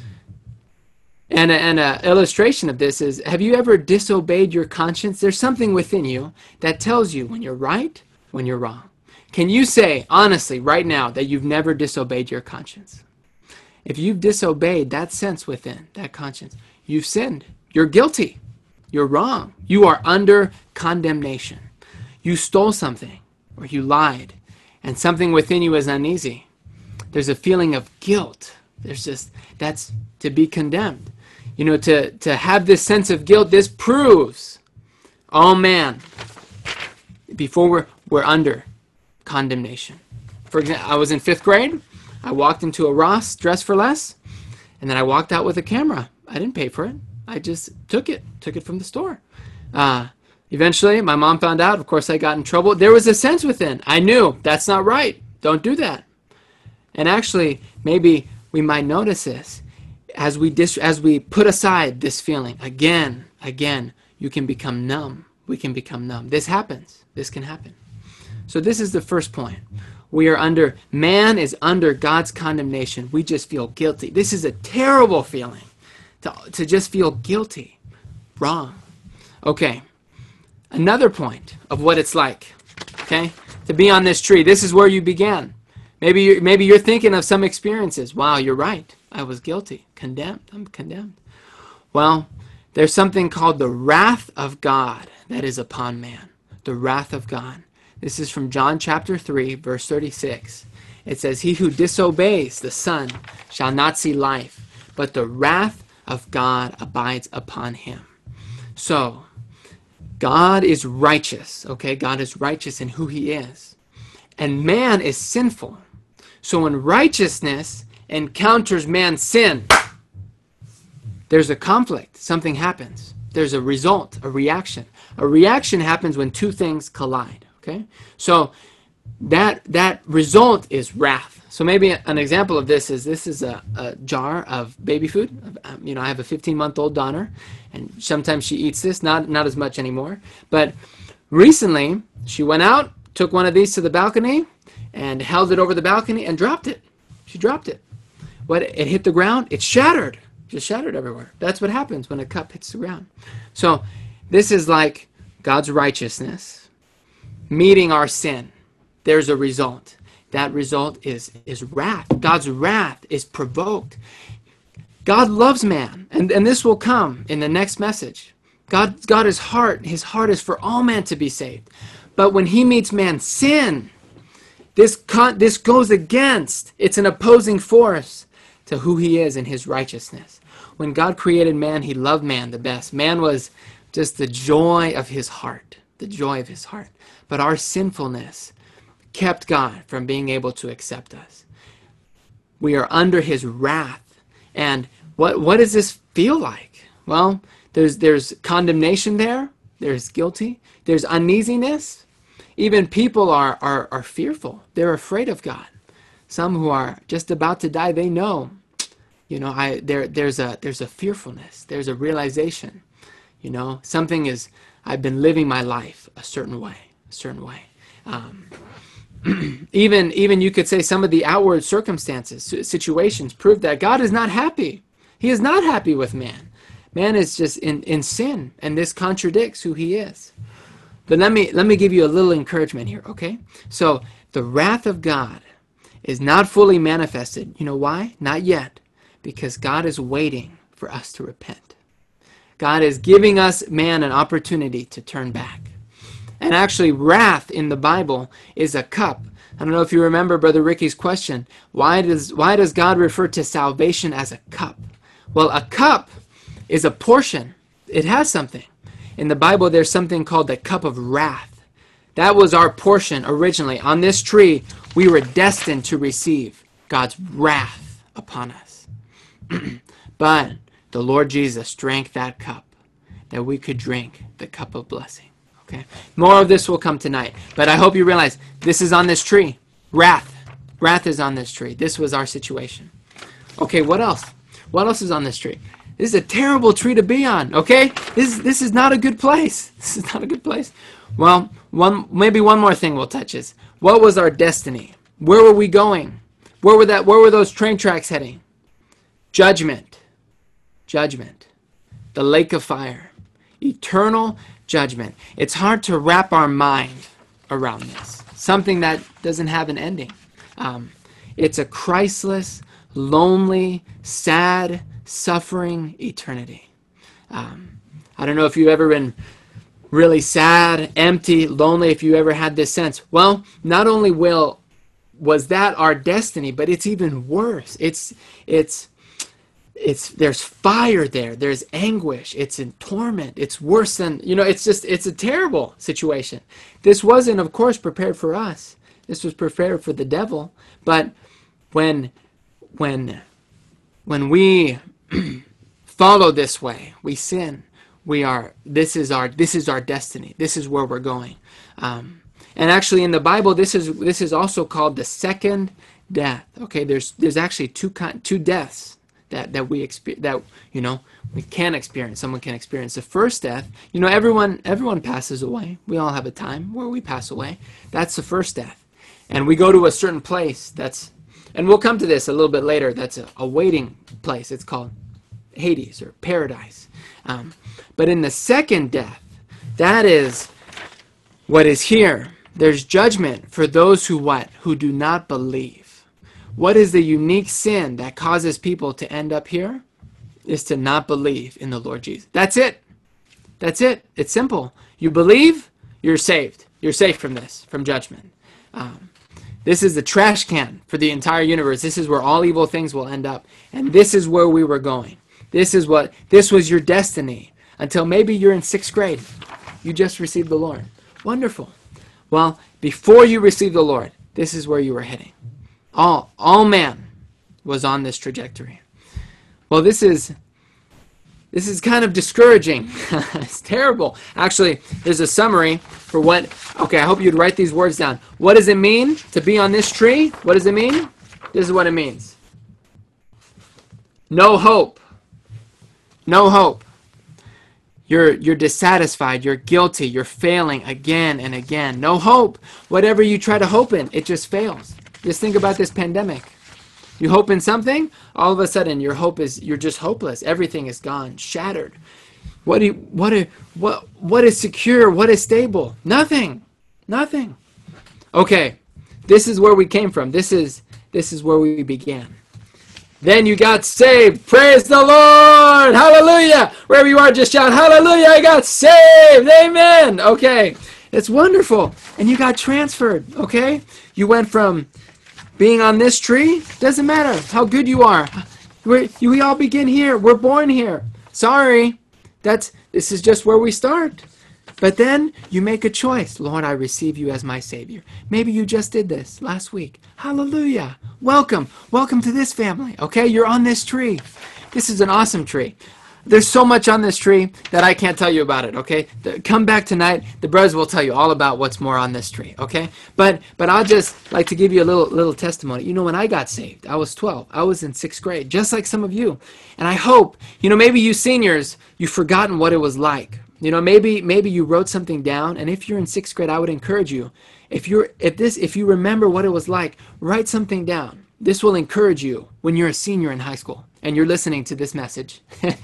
[SPEAKER 2] and an illustration of this is, have you ever disobeyed your conscience? There's something within you that tells you when you're right, when you're wrong. Can you say, honestly, right now, that you've never disobeyed your conscience? If you've disobeyed that sense within, that conscience, you've sinned. You're guilty. You're wrong. You are under condemnation. You stole something, or you lied, and something within you is uneasy. There's a feeling of guilt. There's just, that's to be condemned. You know, to, to have this sense of guilt, this proves, oh man, before we're, we're under condemnation. For example, I was in fifth grade. I walked into a Ross, Dress for Less, and then I walked out with a camera. I didn't pay for it. I just took it, took it from the store. Uh, eventually, my mom found out. Of course, I got in trouble. There was a sense within. I knew that's not right. Don't do that. And actually, maybe we might notice this. As we, dis- as we put aside this feeling, again, again, you can become numb. We can become numb. This happens. This can happen. So this is the first point. We are under, man is under God's condemnation. We just feel guilty. This is a terrible feeling. To, to just feel guilty. Wrong. Okay. Another point of what it's like, okay, to be on this tree. This is where you began. Maybe you're, maybe you're thinking of some experiences. Wow, you're right. I was guilty. Condemned. I'm condemned. Well, there's something called the wrath of God that is upon man. The wrath of God. This is from John chapter three, verse thirty-six. It says, he who disobeys the Son shall not see life, but the wrath of God abides upon him. So, God is righteous, okay? God is righteous in who he is. And man is sinful. So when righteousness encounters man's sin, there's a conflict. Something happens. There's a result, a reaction. A reaction happens when two things collide, okay? So that, that result is wrath. So maybe an example of this is, this is a, a jar of baby food. Um, you know, I have a fifteen-month-old daughter, and sometimes she eats this, not, not as much anymore. But recently, she went out, took one of these to the balcony, and held it over the balcony and dropped it. She dropped it. What, it hit the ground, it shattered. Just shattered everywhere. That's what happens when a cup hits the ground. So this is like God's righteousness meeting our sin. There's a result. That result is, is wrath. God's wrath is provoked. God loves man, and, and this will come in the next message. God, God is heart, his heart is for all man to be saved. But when he meets man's sin, this, con- this goes against, it's an opposing force to who he is in his righteousness. When God created man, he loved man the best. Man was just the joy of his heart, the joy of his heart. But our sinfulness kept God from being able to accept us. We are under his wrath. And what, what does this feel like? Well, there's, there's condemnation there. There's guilty. There's uneasiness. Even people are, are, are fearful. They're afraid of God. Some who are just about to die, they know, you know, I there there's a there's a fearfulness, there's a realization, you know, something is, I've been living my life a certain way, a certain way. Um, even even you could say some of the outward circumstances, situations prove that God is not happy. He is not happy with man. Man is just in, in sin, and this contradicts who he is. But let me let me give you a little encouragement here, okay? So the wrath of God is not fully manifested. You know why? Not yet. Because God is waiting for us to repent. God is giving us, man, an opportunity to turn back. And actually, wrath in the Bible is a cup. I don't know if you remember Brother Ricky's question. Why does, why does God refer to salvation as a cup? Well, a cup is a portion. It has something. In the Bible, there's something called the cup of wrath. That was our portion originally. On this tree, we were destined to receive God's wrath upon us. But the Lord Jesus drank that cup that we could drink the cup of blessing. Okay? More of this will come tonight. But I hope you realize this is on this tree. Wrath. Wrath is on this tree. This was our situation. Okay, what else? What else is on this tree? This is a terrible tree to be on, okay? This, this is not a good place. This is not a good place. Well, one maybe one more thing we'll touch is, what was our destiny? Where were we going? Where were that? Where were those train tracks heading? Judgment. Judgment. The lake of fire. Eternal judgment. It's hard to wrap our mind around this. Something that doesn't have an ending. Um, it's a Christless, lonely, sad, suffering eternity. Um, I don't know if you've ever been really sad, empty, lonely, if you ever had this sense. Well, not only will was that our destiny, but it's even worse. It's it's it's there's fire there. There's anguish. It's in torment. It's worse than, you know, it's just it's a terrible situation. This wasn't, of course, prepared for us. This was prepared for the devil. But when when when we follow this way, we sin. We are. This is our. This is our destiny. This is where we're going. Um, and actually, in the Bible, this is this is also called the second death. Okay, there's there's actually two two deaths that that we experience, that you know we can experience. Someone can experience the first death. You know, everyone everyone passes away. We all have a time where we pass away. That's the first death, and we go to a certain place. That's and we'll come to this a little bit later. That's a, a waiting place. It's called Hades or paradise. Um, but in the second death, that is what is here. There's judgment for those who what? Who do not believe. What is the unique sin that causes people to end up here? Is to not believe in the Lord Jesus. That's it. That's it. It's simple. You believe, you're saved. You're safe from this, from judgment. Um, this is the trash can for the entire universe. This is where all evil things will end up. And this is where we were going. This is what, this was your destiny until maybe you're in sixth grade. You just received the Lord. Wonderful. Well, before you received the Lord, this is where you were heading. All, all man was on this trajectory. Well, this is, this is kind of discouraging. It's terrible. Actually, there's a summary for what, okay, I hope you'd write these words down. What does it mean to be on this tree? What does it mean? This is what it means. No hope. No hope. You're, you're dissatisfied. You're guilty. You're failing again and again. No hope. Whatever you try to hope in, it just fails. Just think about this pandemic. You hope in something, all of a sudden your hope is, you're just hopeless. Everything is gone, shattered. What do you, what are, what what is secure? What is stable? Nothing. Nothing. Okay. This is where we came from. This is this is where we began. Then you got saved. Praise the Lord. Hallelujah. Wherever you are, just shout, hallelujah, I got saved. Amen. Okay. It's wonderful. And you got transferred. Okay. You went from being on this tree. Doesn't matter how good you are. We're, we all begin here. We're born here. Sorry. That's this is just where we start. But then you make a choice. Lord, I receive you as my Savior. Maybe you just did this last week. Hallelujah. Welcome. Welcome to this family. Okay, you're on this tree. This is an awesome tree. There's so much on this tree that I can't tell you about it, okay? The, come back tonight. The brothers will tell you all about what's more on this tree, okay? But but I'll just like to give you a little little testimony. You know, when I got saved, I was twelve. I was in sixth grade, just like some of you. And I hope, you know, maybe you seniors, you've forgotten what it was like. You know, maybe maybe you wrote something down, and if you're in sixth grade, I would encourage you. If you're if this if you remember what it was like, write something down. This will encourage you when you're a senior in high school and you're listening to this message.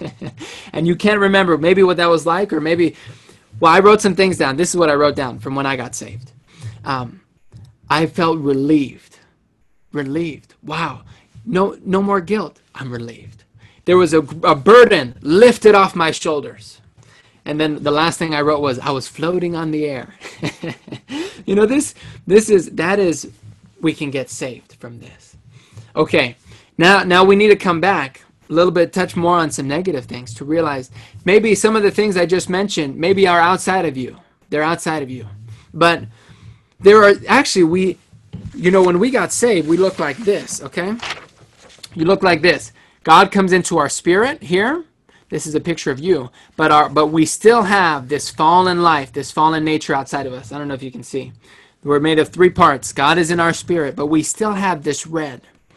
[SPEAKER 2] And you can't remember maybe what that was like, or maybe, well, I wrote some things down. This is what I wrote down from when I got saved. Um, I felt relieved. Relieved. Wow. No no more guilt. I'm relieved. There was a, a burden lifted off my shoulders. And then the last thing I wrote was, I was floating on the air. You know, this, this is, that is, we can get saved from this. Okay, now, now we need to come back a little bit, touch more on some negative things to realize maybe some of the things I just mentioned maybe are outside of you. They're outside of you. But there are, actually, we, you know, when we got saved, we look like this, okay? You look like this. God comes into our spirit here. This is a picture of you, but our but we still have this fallen life, this fallen nature outside of us. I don't know if you can see. We're made of three parts. God is in our spirit, but we still have this red.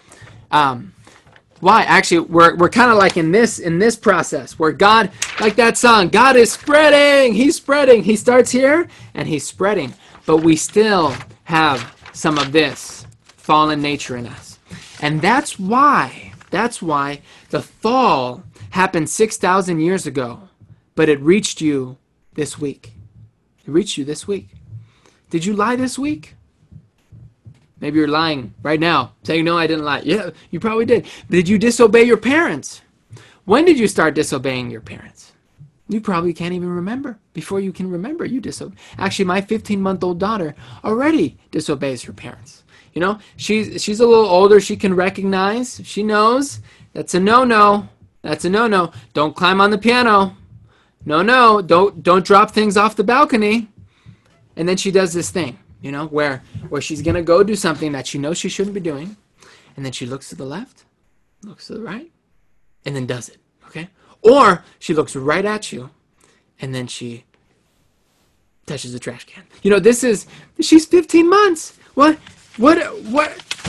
[SPEAKER 2] Um, why? Actually, we're we're kind of like in this in this process where God, like that song, God is spreading. He's spreading. He starts here and he's spreading, but we still have some of this fallen nature in us, and that's why that's why the fall happened six thousand years ago, but it reached you this week. It reached you this week. Did you lie this week? Maybe you're lying right now, saying, no, I didn't lie. Yeah, you probably did. Did you disobey your parents? When did you start disobeying your parents? You probably can't even remember. Before you can remember, you disobey. Actually, my fifteen-month-old daughter already disobeys her parents. You know, she's, she's a little older. She can recognize. She knows that's a no-no. That's a no-no. Don't climb on the piano. No, no. Don't don't drop things off the balcony. And then she does this thing, you know, where where she's gonna go do something that she knows she shouldn't be doing, and then she looks to the left, looks to the right, and then does it. Okay? Or she looks right at you, and then she touches the trash can. You know, this is she's fifteen months. What what what?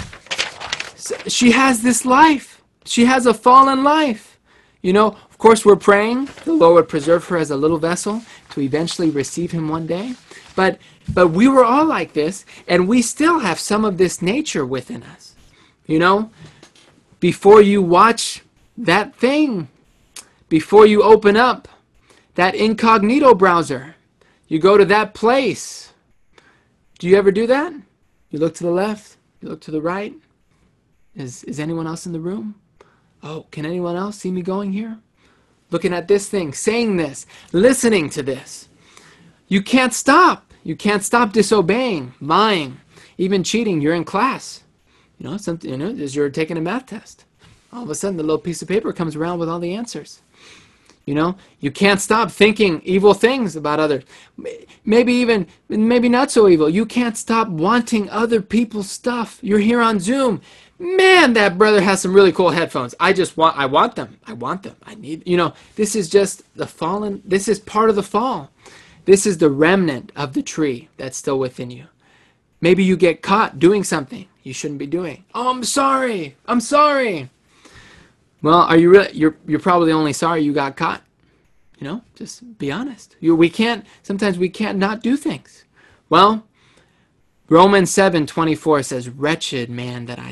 [SPEAKER 2] She has this life. She has a fallen life. You know, of course, we're praying the Lord would preserve her as a little vessel to eventually receive him one day. But but we were all like this, and we still have some of this nature within us. You know, before you watch that thing, before you open up that incognito browser, you go to that place. Do you ever do that? You look to the left, you look to the right. Is is anyone else in the room? Oh, can anyone else see me going here? Looking at this thing, saying this, listening to this. You can't stop. You can't stop disobeying, lying, even cheating. You're in class. You know, something, you know, as you're taking a math test. All of a sudden, the little piece of paper comes around with all the answers. You know, you can't stop thinking evil things about others. Maybe even, maybe not so evil. You can't stop wanting other people's stuff. You're here on Zoom. Man, that brother has some really cool headphones. I just want, I want them. I want them. I need, you know, this is just the fallen, this is part of the fall. This is the remnant of the tree that's still within you. Maybe you get caught doing something you shouldn't be doing. Oh, I'm sorry. I'm sorry. Well, are you really, you're, you're probably only sorry you got caught. You know, just be honest. You, we can't, sometimes we can't not do things. Well, Romans seven twenty-four says, wretched man that I am.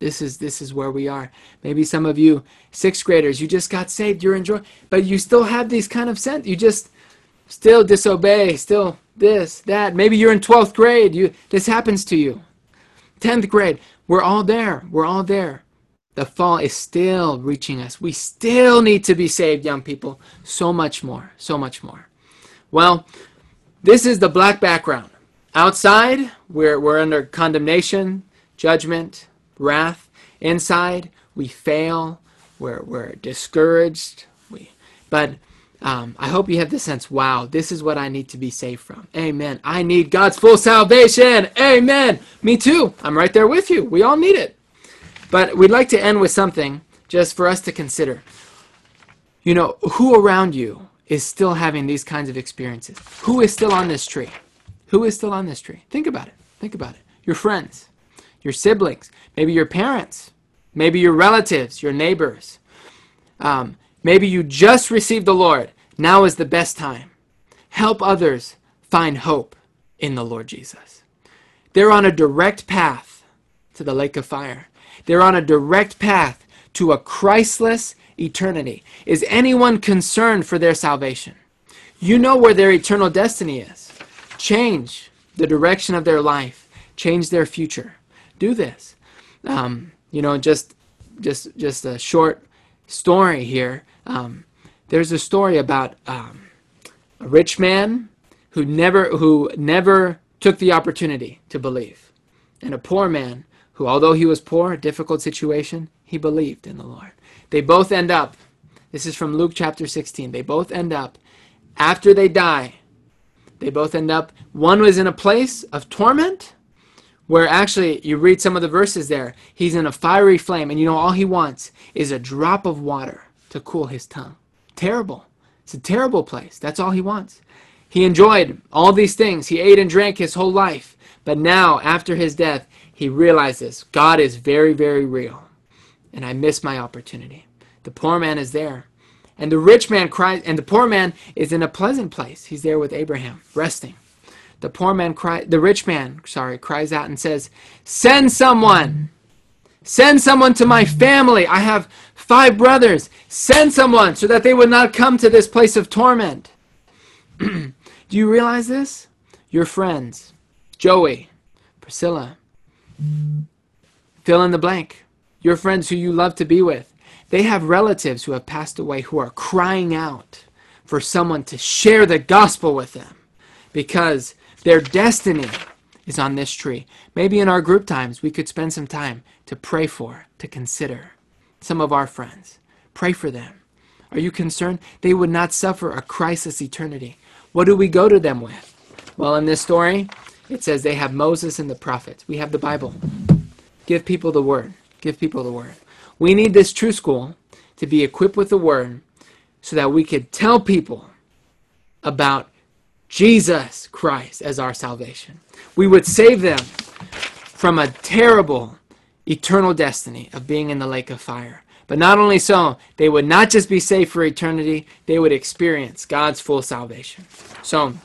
[SPEAKER 2] This is this is where we are. Maybe some of you sixth graders, you just got saved, you're enjoying, but you still have these kind of sense. You just still disobey, still this, that. Maybe you're in twelfth grade. You this happens to you. tenth grade. We're all there. We're all there. The fall is still reaching us. We still need to be saved, young people. So much more. So much more. Well, this is the black background. Outside, we're we're under condemnation, judgment, wrath. Inside, we fail. We're we're discouraged. We, but um, I hope you have the sense. Wow, this is what I need to be saved from. Amen. I need God's full salvation. Amen. Me too. I'm right there with you. We all need it. But we'd like to end with something just for us to consider. You know, who around you is still having these kinds of experiences? Who is still on this tree? Who is still on this tree? Think about it. Think about it. Your friends, your siblings, maybe your parents, maybe your relatives, your neighbors. Um, maybe you just received the Lord. Now is the best time. Help others find hope in the Lord Jesus. They're on a direct path to the lake of fire. They're on a direct path to a Christless eternity. Is anyone concerned for their salvation? You know where their eternal destiny is. Change the direction of their life. Change their future. Do this. Um, you know, just just just a short story here. Um, there's a story about um, a rich man who never who never took the opportunity to believe, and a poor man who, although he was poor, a difficult situation, he believed in the Lord. They both end up, this is from Luke chapter sixteen, they both end up, after they die, they both end up, one was in a place of torment, where actually, you read some of the verses there, he's in a fiery flame, and you know, all he wants is a drop of water to cool his tongue. Terrible. It's a terrible place. That's all he wants. He enjoyed all these things. He ate and drank his whole life. But now, after his death, he realizes God is very, very real. And I missed my opportunity. The poor man is there. And the rich man cries, and the poor man is in a pleasant place. He's there with Abraham, resting. The poor man cry, the rich man, sorry, cries out and says, "Send someone. Send someone to my family. I have five brothers. Send someone so that they would not come to this place of torment." Do you realize this? Your friends, Joey, Priscilla, fill in the blank. Your friends who you love to be with, they have relatives who have passed away who are crying out for someone to share the gospel with them because their destiny is on this tree. Maybe in our group times, we could spend some time to pray for, to consider some of our friends. Pray for them. Are you concerned? They would not suffer a crisis eternity. What do we go to them with? Well, in this story, it says they have Moses and the prophets. We have the Bible. Give people the word. Give people the word. We need this true school to be equipped with the word so that we could tell people about Jesus Christ as our salvation. We would save them from a terrible eternal destiny of being in the lake of fire. But not only so, they would not just be saved for eternity, they would experience God's full salvation. So,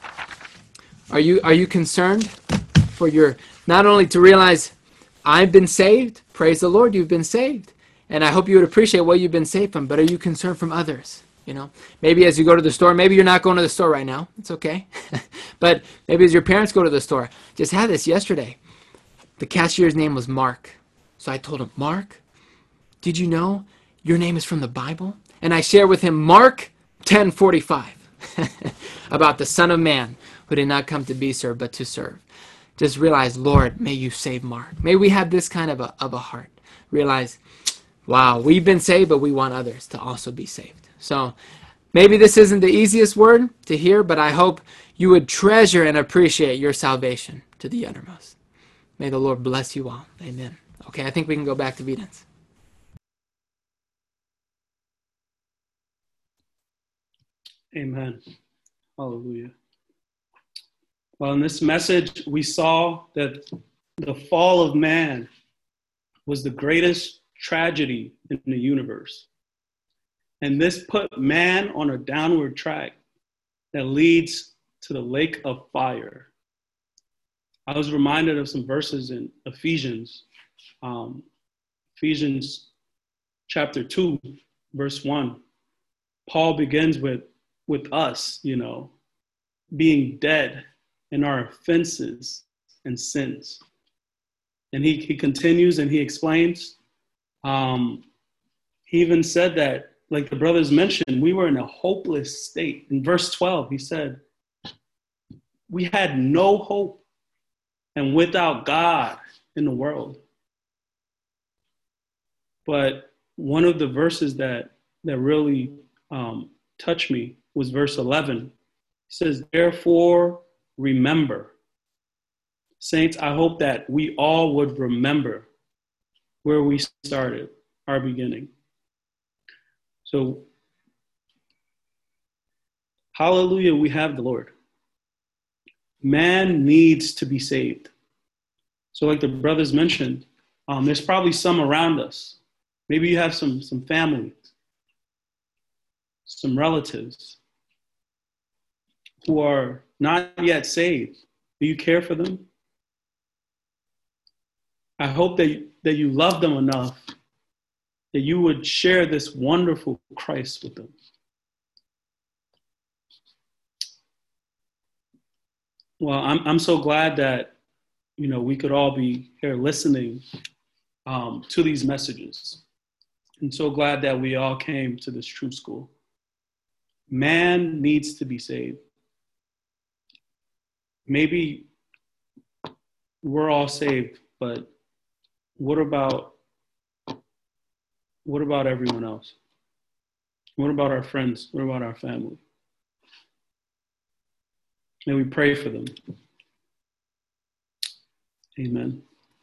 [SPEAKER 2] are you are you concerned for your, not only to realize I've been saved, praise the Lord, you've been saved. And I hope you would appreciate what you've been saved from, but are you concerned from others? You know, maybe as you go to the store, maybe you're not going to the store right now. It's okay. But maybe as your parents go to the store. Just had this yesterday. The cashier's name was Mark. So I told him, "Mark, did you know your name is from the Bible?" And I share with him Mark ten forty-five about the Son of Man who did not come to be served but to serve. Just realize, Lord, may you save Mark. May we have this kind of a, of a heart. Realize, wow, we've been saved, but we want others to also be saved. So maybe this isn't the easiest word to hear, but I hope you would treasure and appreciate your salvation to the uttermost. May the Lord bless you all. Amen. Okay, I think we can go back to Vidence.
[SPEAKER 5] Amen. Hallelujah. Well, in this message, we saw that the fall of man was the greatest tragedy in the universe. And this put man on a downward track that leads to the lake of fire. I was reminded of some verses in Ephesians, um, Ephesians chapter two, verse one, Paul begins with, with us, you know, being dead in our offenses and sins. And he, he continues and he explains, um, he even said that, like the brothers mentioned, we were in a hopeless state. In verse twelve, he said, we had no hope and without God in the world. But one of the verses that, that really um, touched me was verse eleven. It says, therefore, remember. Saints, I hope that we all would remember where we started, our beginning. So, hallelujah, we have the Lord. Man needs to be saved. So like the brothers mentioned, um, there's probably some around us. Maybe you have some, some family, some relatives who are not yet saved. Do you care for them? I hope that you, that you love them enough that you would share this wonderful Christ with them. Well, I'm I'm so glad that, you know, we could all be here listening um, to these messages. I'm so glad that we all came to this true school. Man needs to be saved. Maybe we're all saved, but what about what about everyone else? What about our friends? What about our family? May we pray for them. Amen.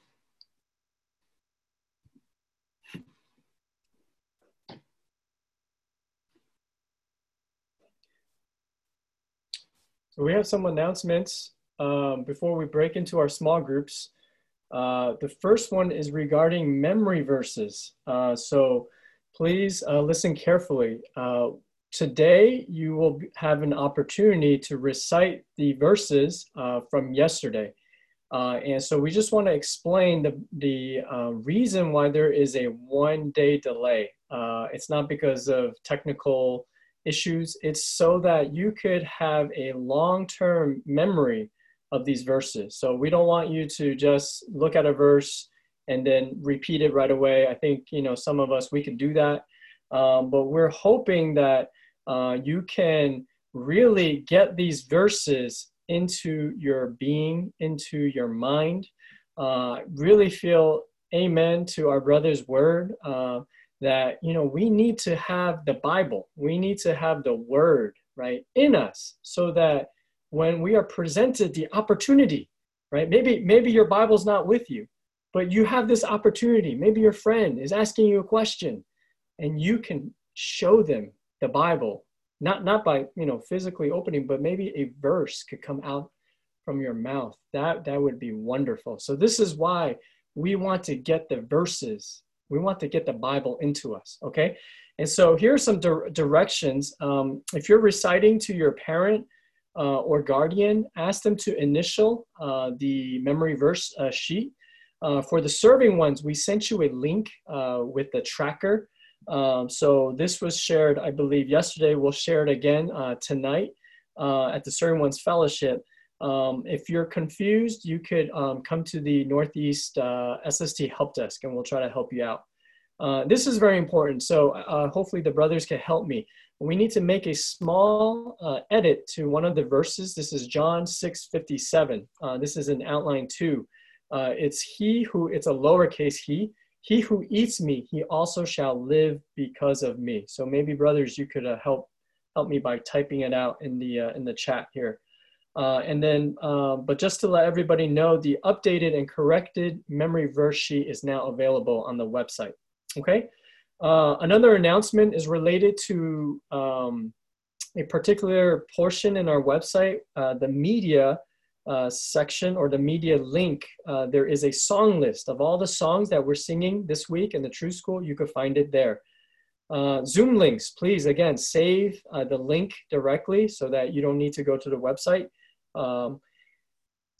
[SPEAKER 8] So we have some announcements um, before we break into our small groups. Uh, the first one is regarding memory verses. Uh, so please uh, listen carefully. Uh, today, you will have an opportunity to recite the verses uh, from yesterday. Uh, and so we just want to explain the, the uh, reason why there is a one day delay. Uh, it's not because of technical issues. It's so that you could have a long-term memory of these verses. So we don't want you to just look at a verse and then repeat it right away. I think, you know, some of us, we can do that. Um, but we're hoping that uh, you can really get these verses into your being, into your mind, uh, really feel amen to our brother's word, uh, that, you know, we need to have the Bible. We need to have the word, right, in us, so that when we are presented the opportunity, right, maybe, maybe your Bible's not with you, but you have this opportunity. Maybe your friend is asking you a question and you can show them the Bible, not, not by, you know, physically opening, but maybe a verse could come out from your mouth. That, that would be wonderful. So this is why we want to get the verses. We want to get the Bible into us, okay? And so here are some di- directions. Um, if you're reciting to your parent uh, or guardian, ask them to initial uh, the memory verse uh, sheet. Uh, for the serving ones, we sent you a link uh, with the tracker. Um, so this was shared, I believe, yesterday. We'll share it again uh, tonight uh, at the Serving Ones Fellowship. Um, if you're confused, you could um, come to the Northeast uh, S S T Help Desk and we'll try to help you out. Uh, this is very important. So uh, hopefully the brothers can help me. We need to make a small uh, edit to one of the verses. This is John six fifty-seven. Uh, this is in outline two. Uh, it's he who, it's a lowercase he, he who eats me, he also shall live because of me. So maybe brothers, you could uh, help help me by typing it out in the uh, in the chat here. Uh, and then, uh, but just to let everybody know, the updated and corrected memory verse sheet is now available on the website. Okay. Uh, another announcement is related to um, a particular portion in our website, uh, the media uh, section or the media link. Uh, there is a song list of all the songs that we're singing this week in the True School. You can find it there. Uh, Zoom links, please, again, save uh, the link directly so that you don't need to go to the website. Um,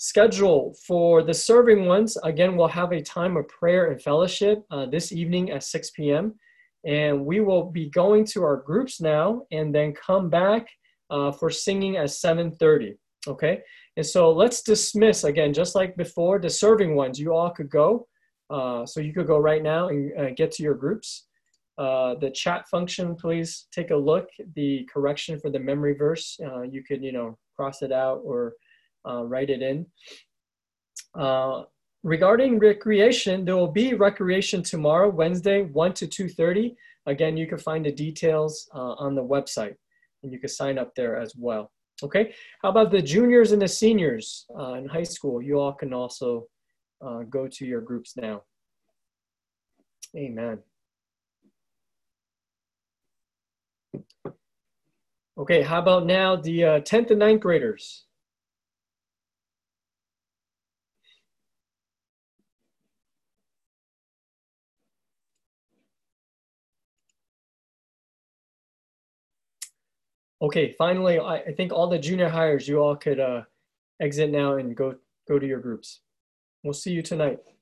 [SPEAKER 8] schedule for the serving ones, again, we'll have a time of prayer and fellowship uh, this evening at six p m And we will be going to our groups now and then come back uh, for singing at seven thirty, okay? And so let's dismiss, again, just like before, the serving ones, you all could go. Uh, so you could go right now and uh, get to your groups. Uh, the chat function, please take a look. The correction for the memory verse, uh, you could, you know, cross it out or uh, write it in. Uh, regarding recreation, there will be recreation tomorrow, Wednesday, one to two thirty. Again, you can find the details uh, on the website, and you can sign up there as well. Okay, how about the juniors and the seniors uh, in high school? You all can also uh, go to your groups now. Amen. Okay, how about now the uh, tenth and ninth graders? Okay, finally, I, I think all the junior hires, you all could uh, exit now and go, go to your groups. We'll see you tonight.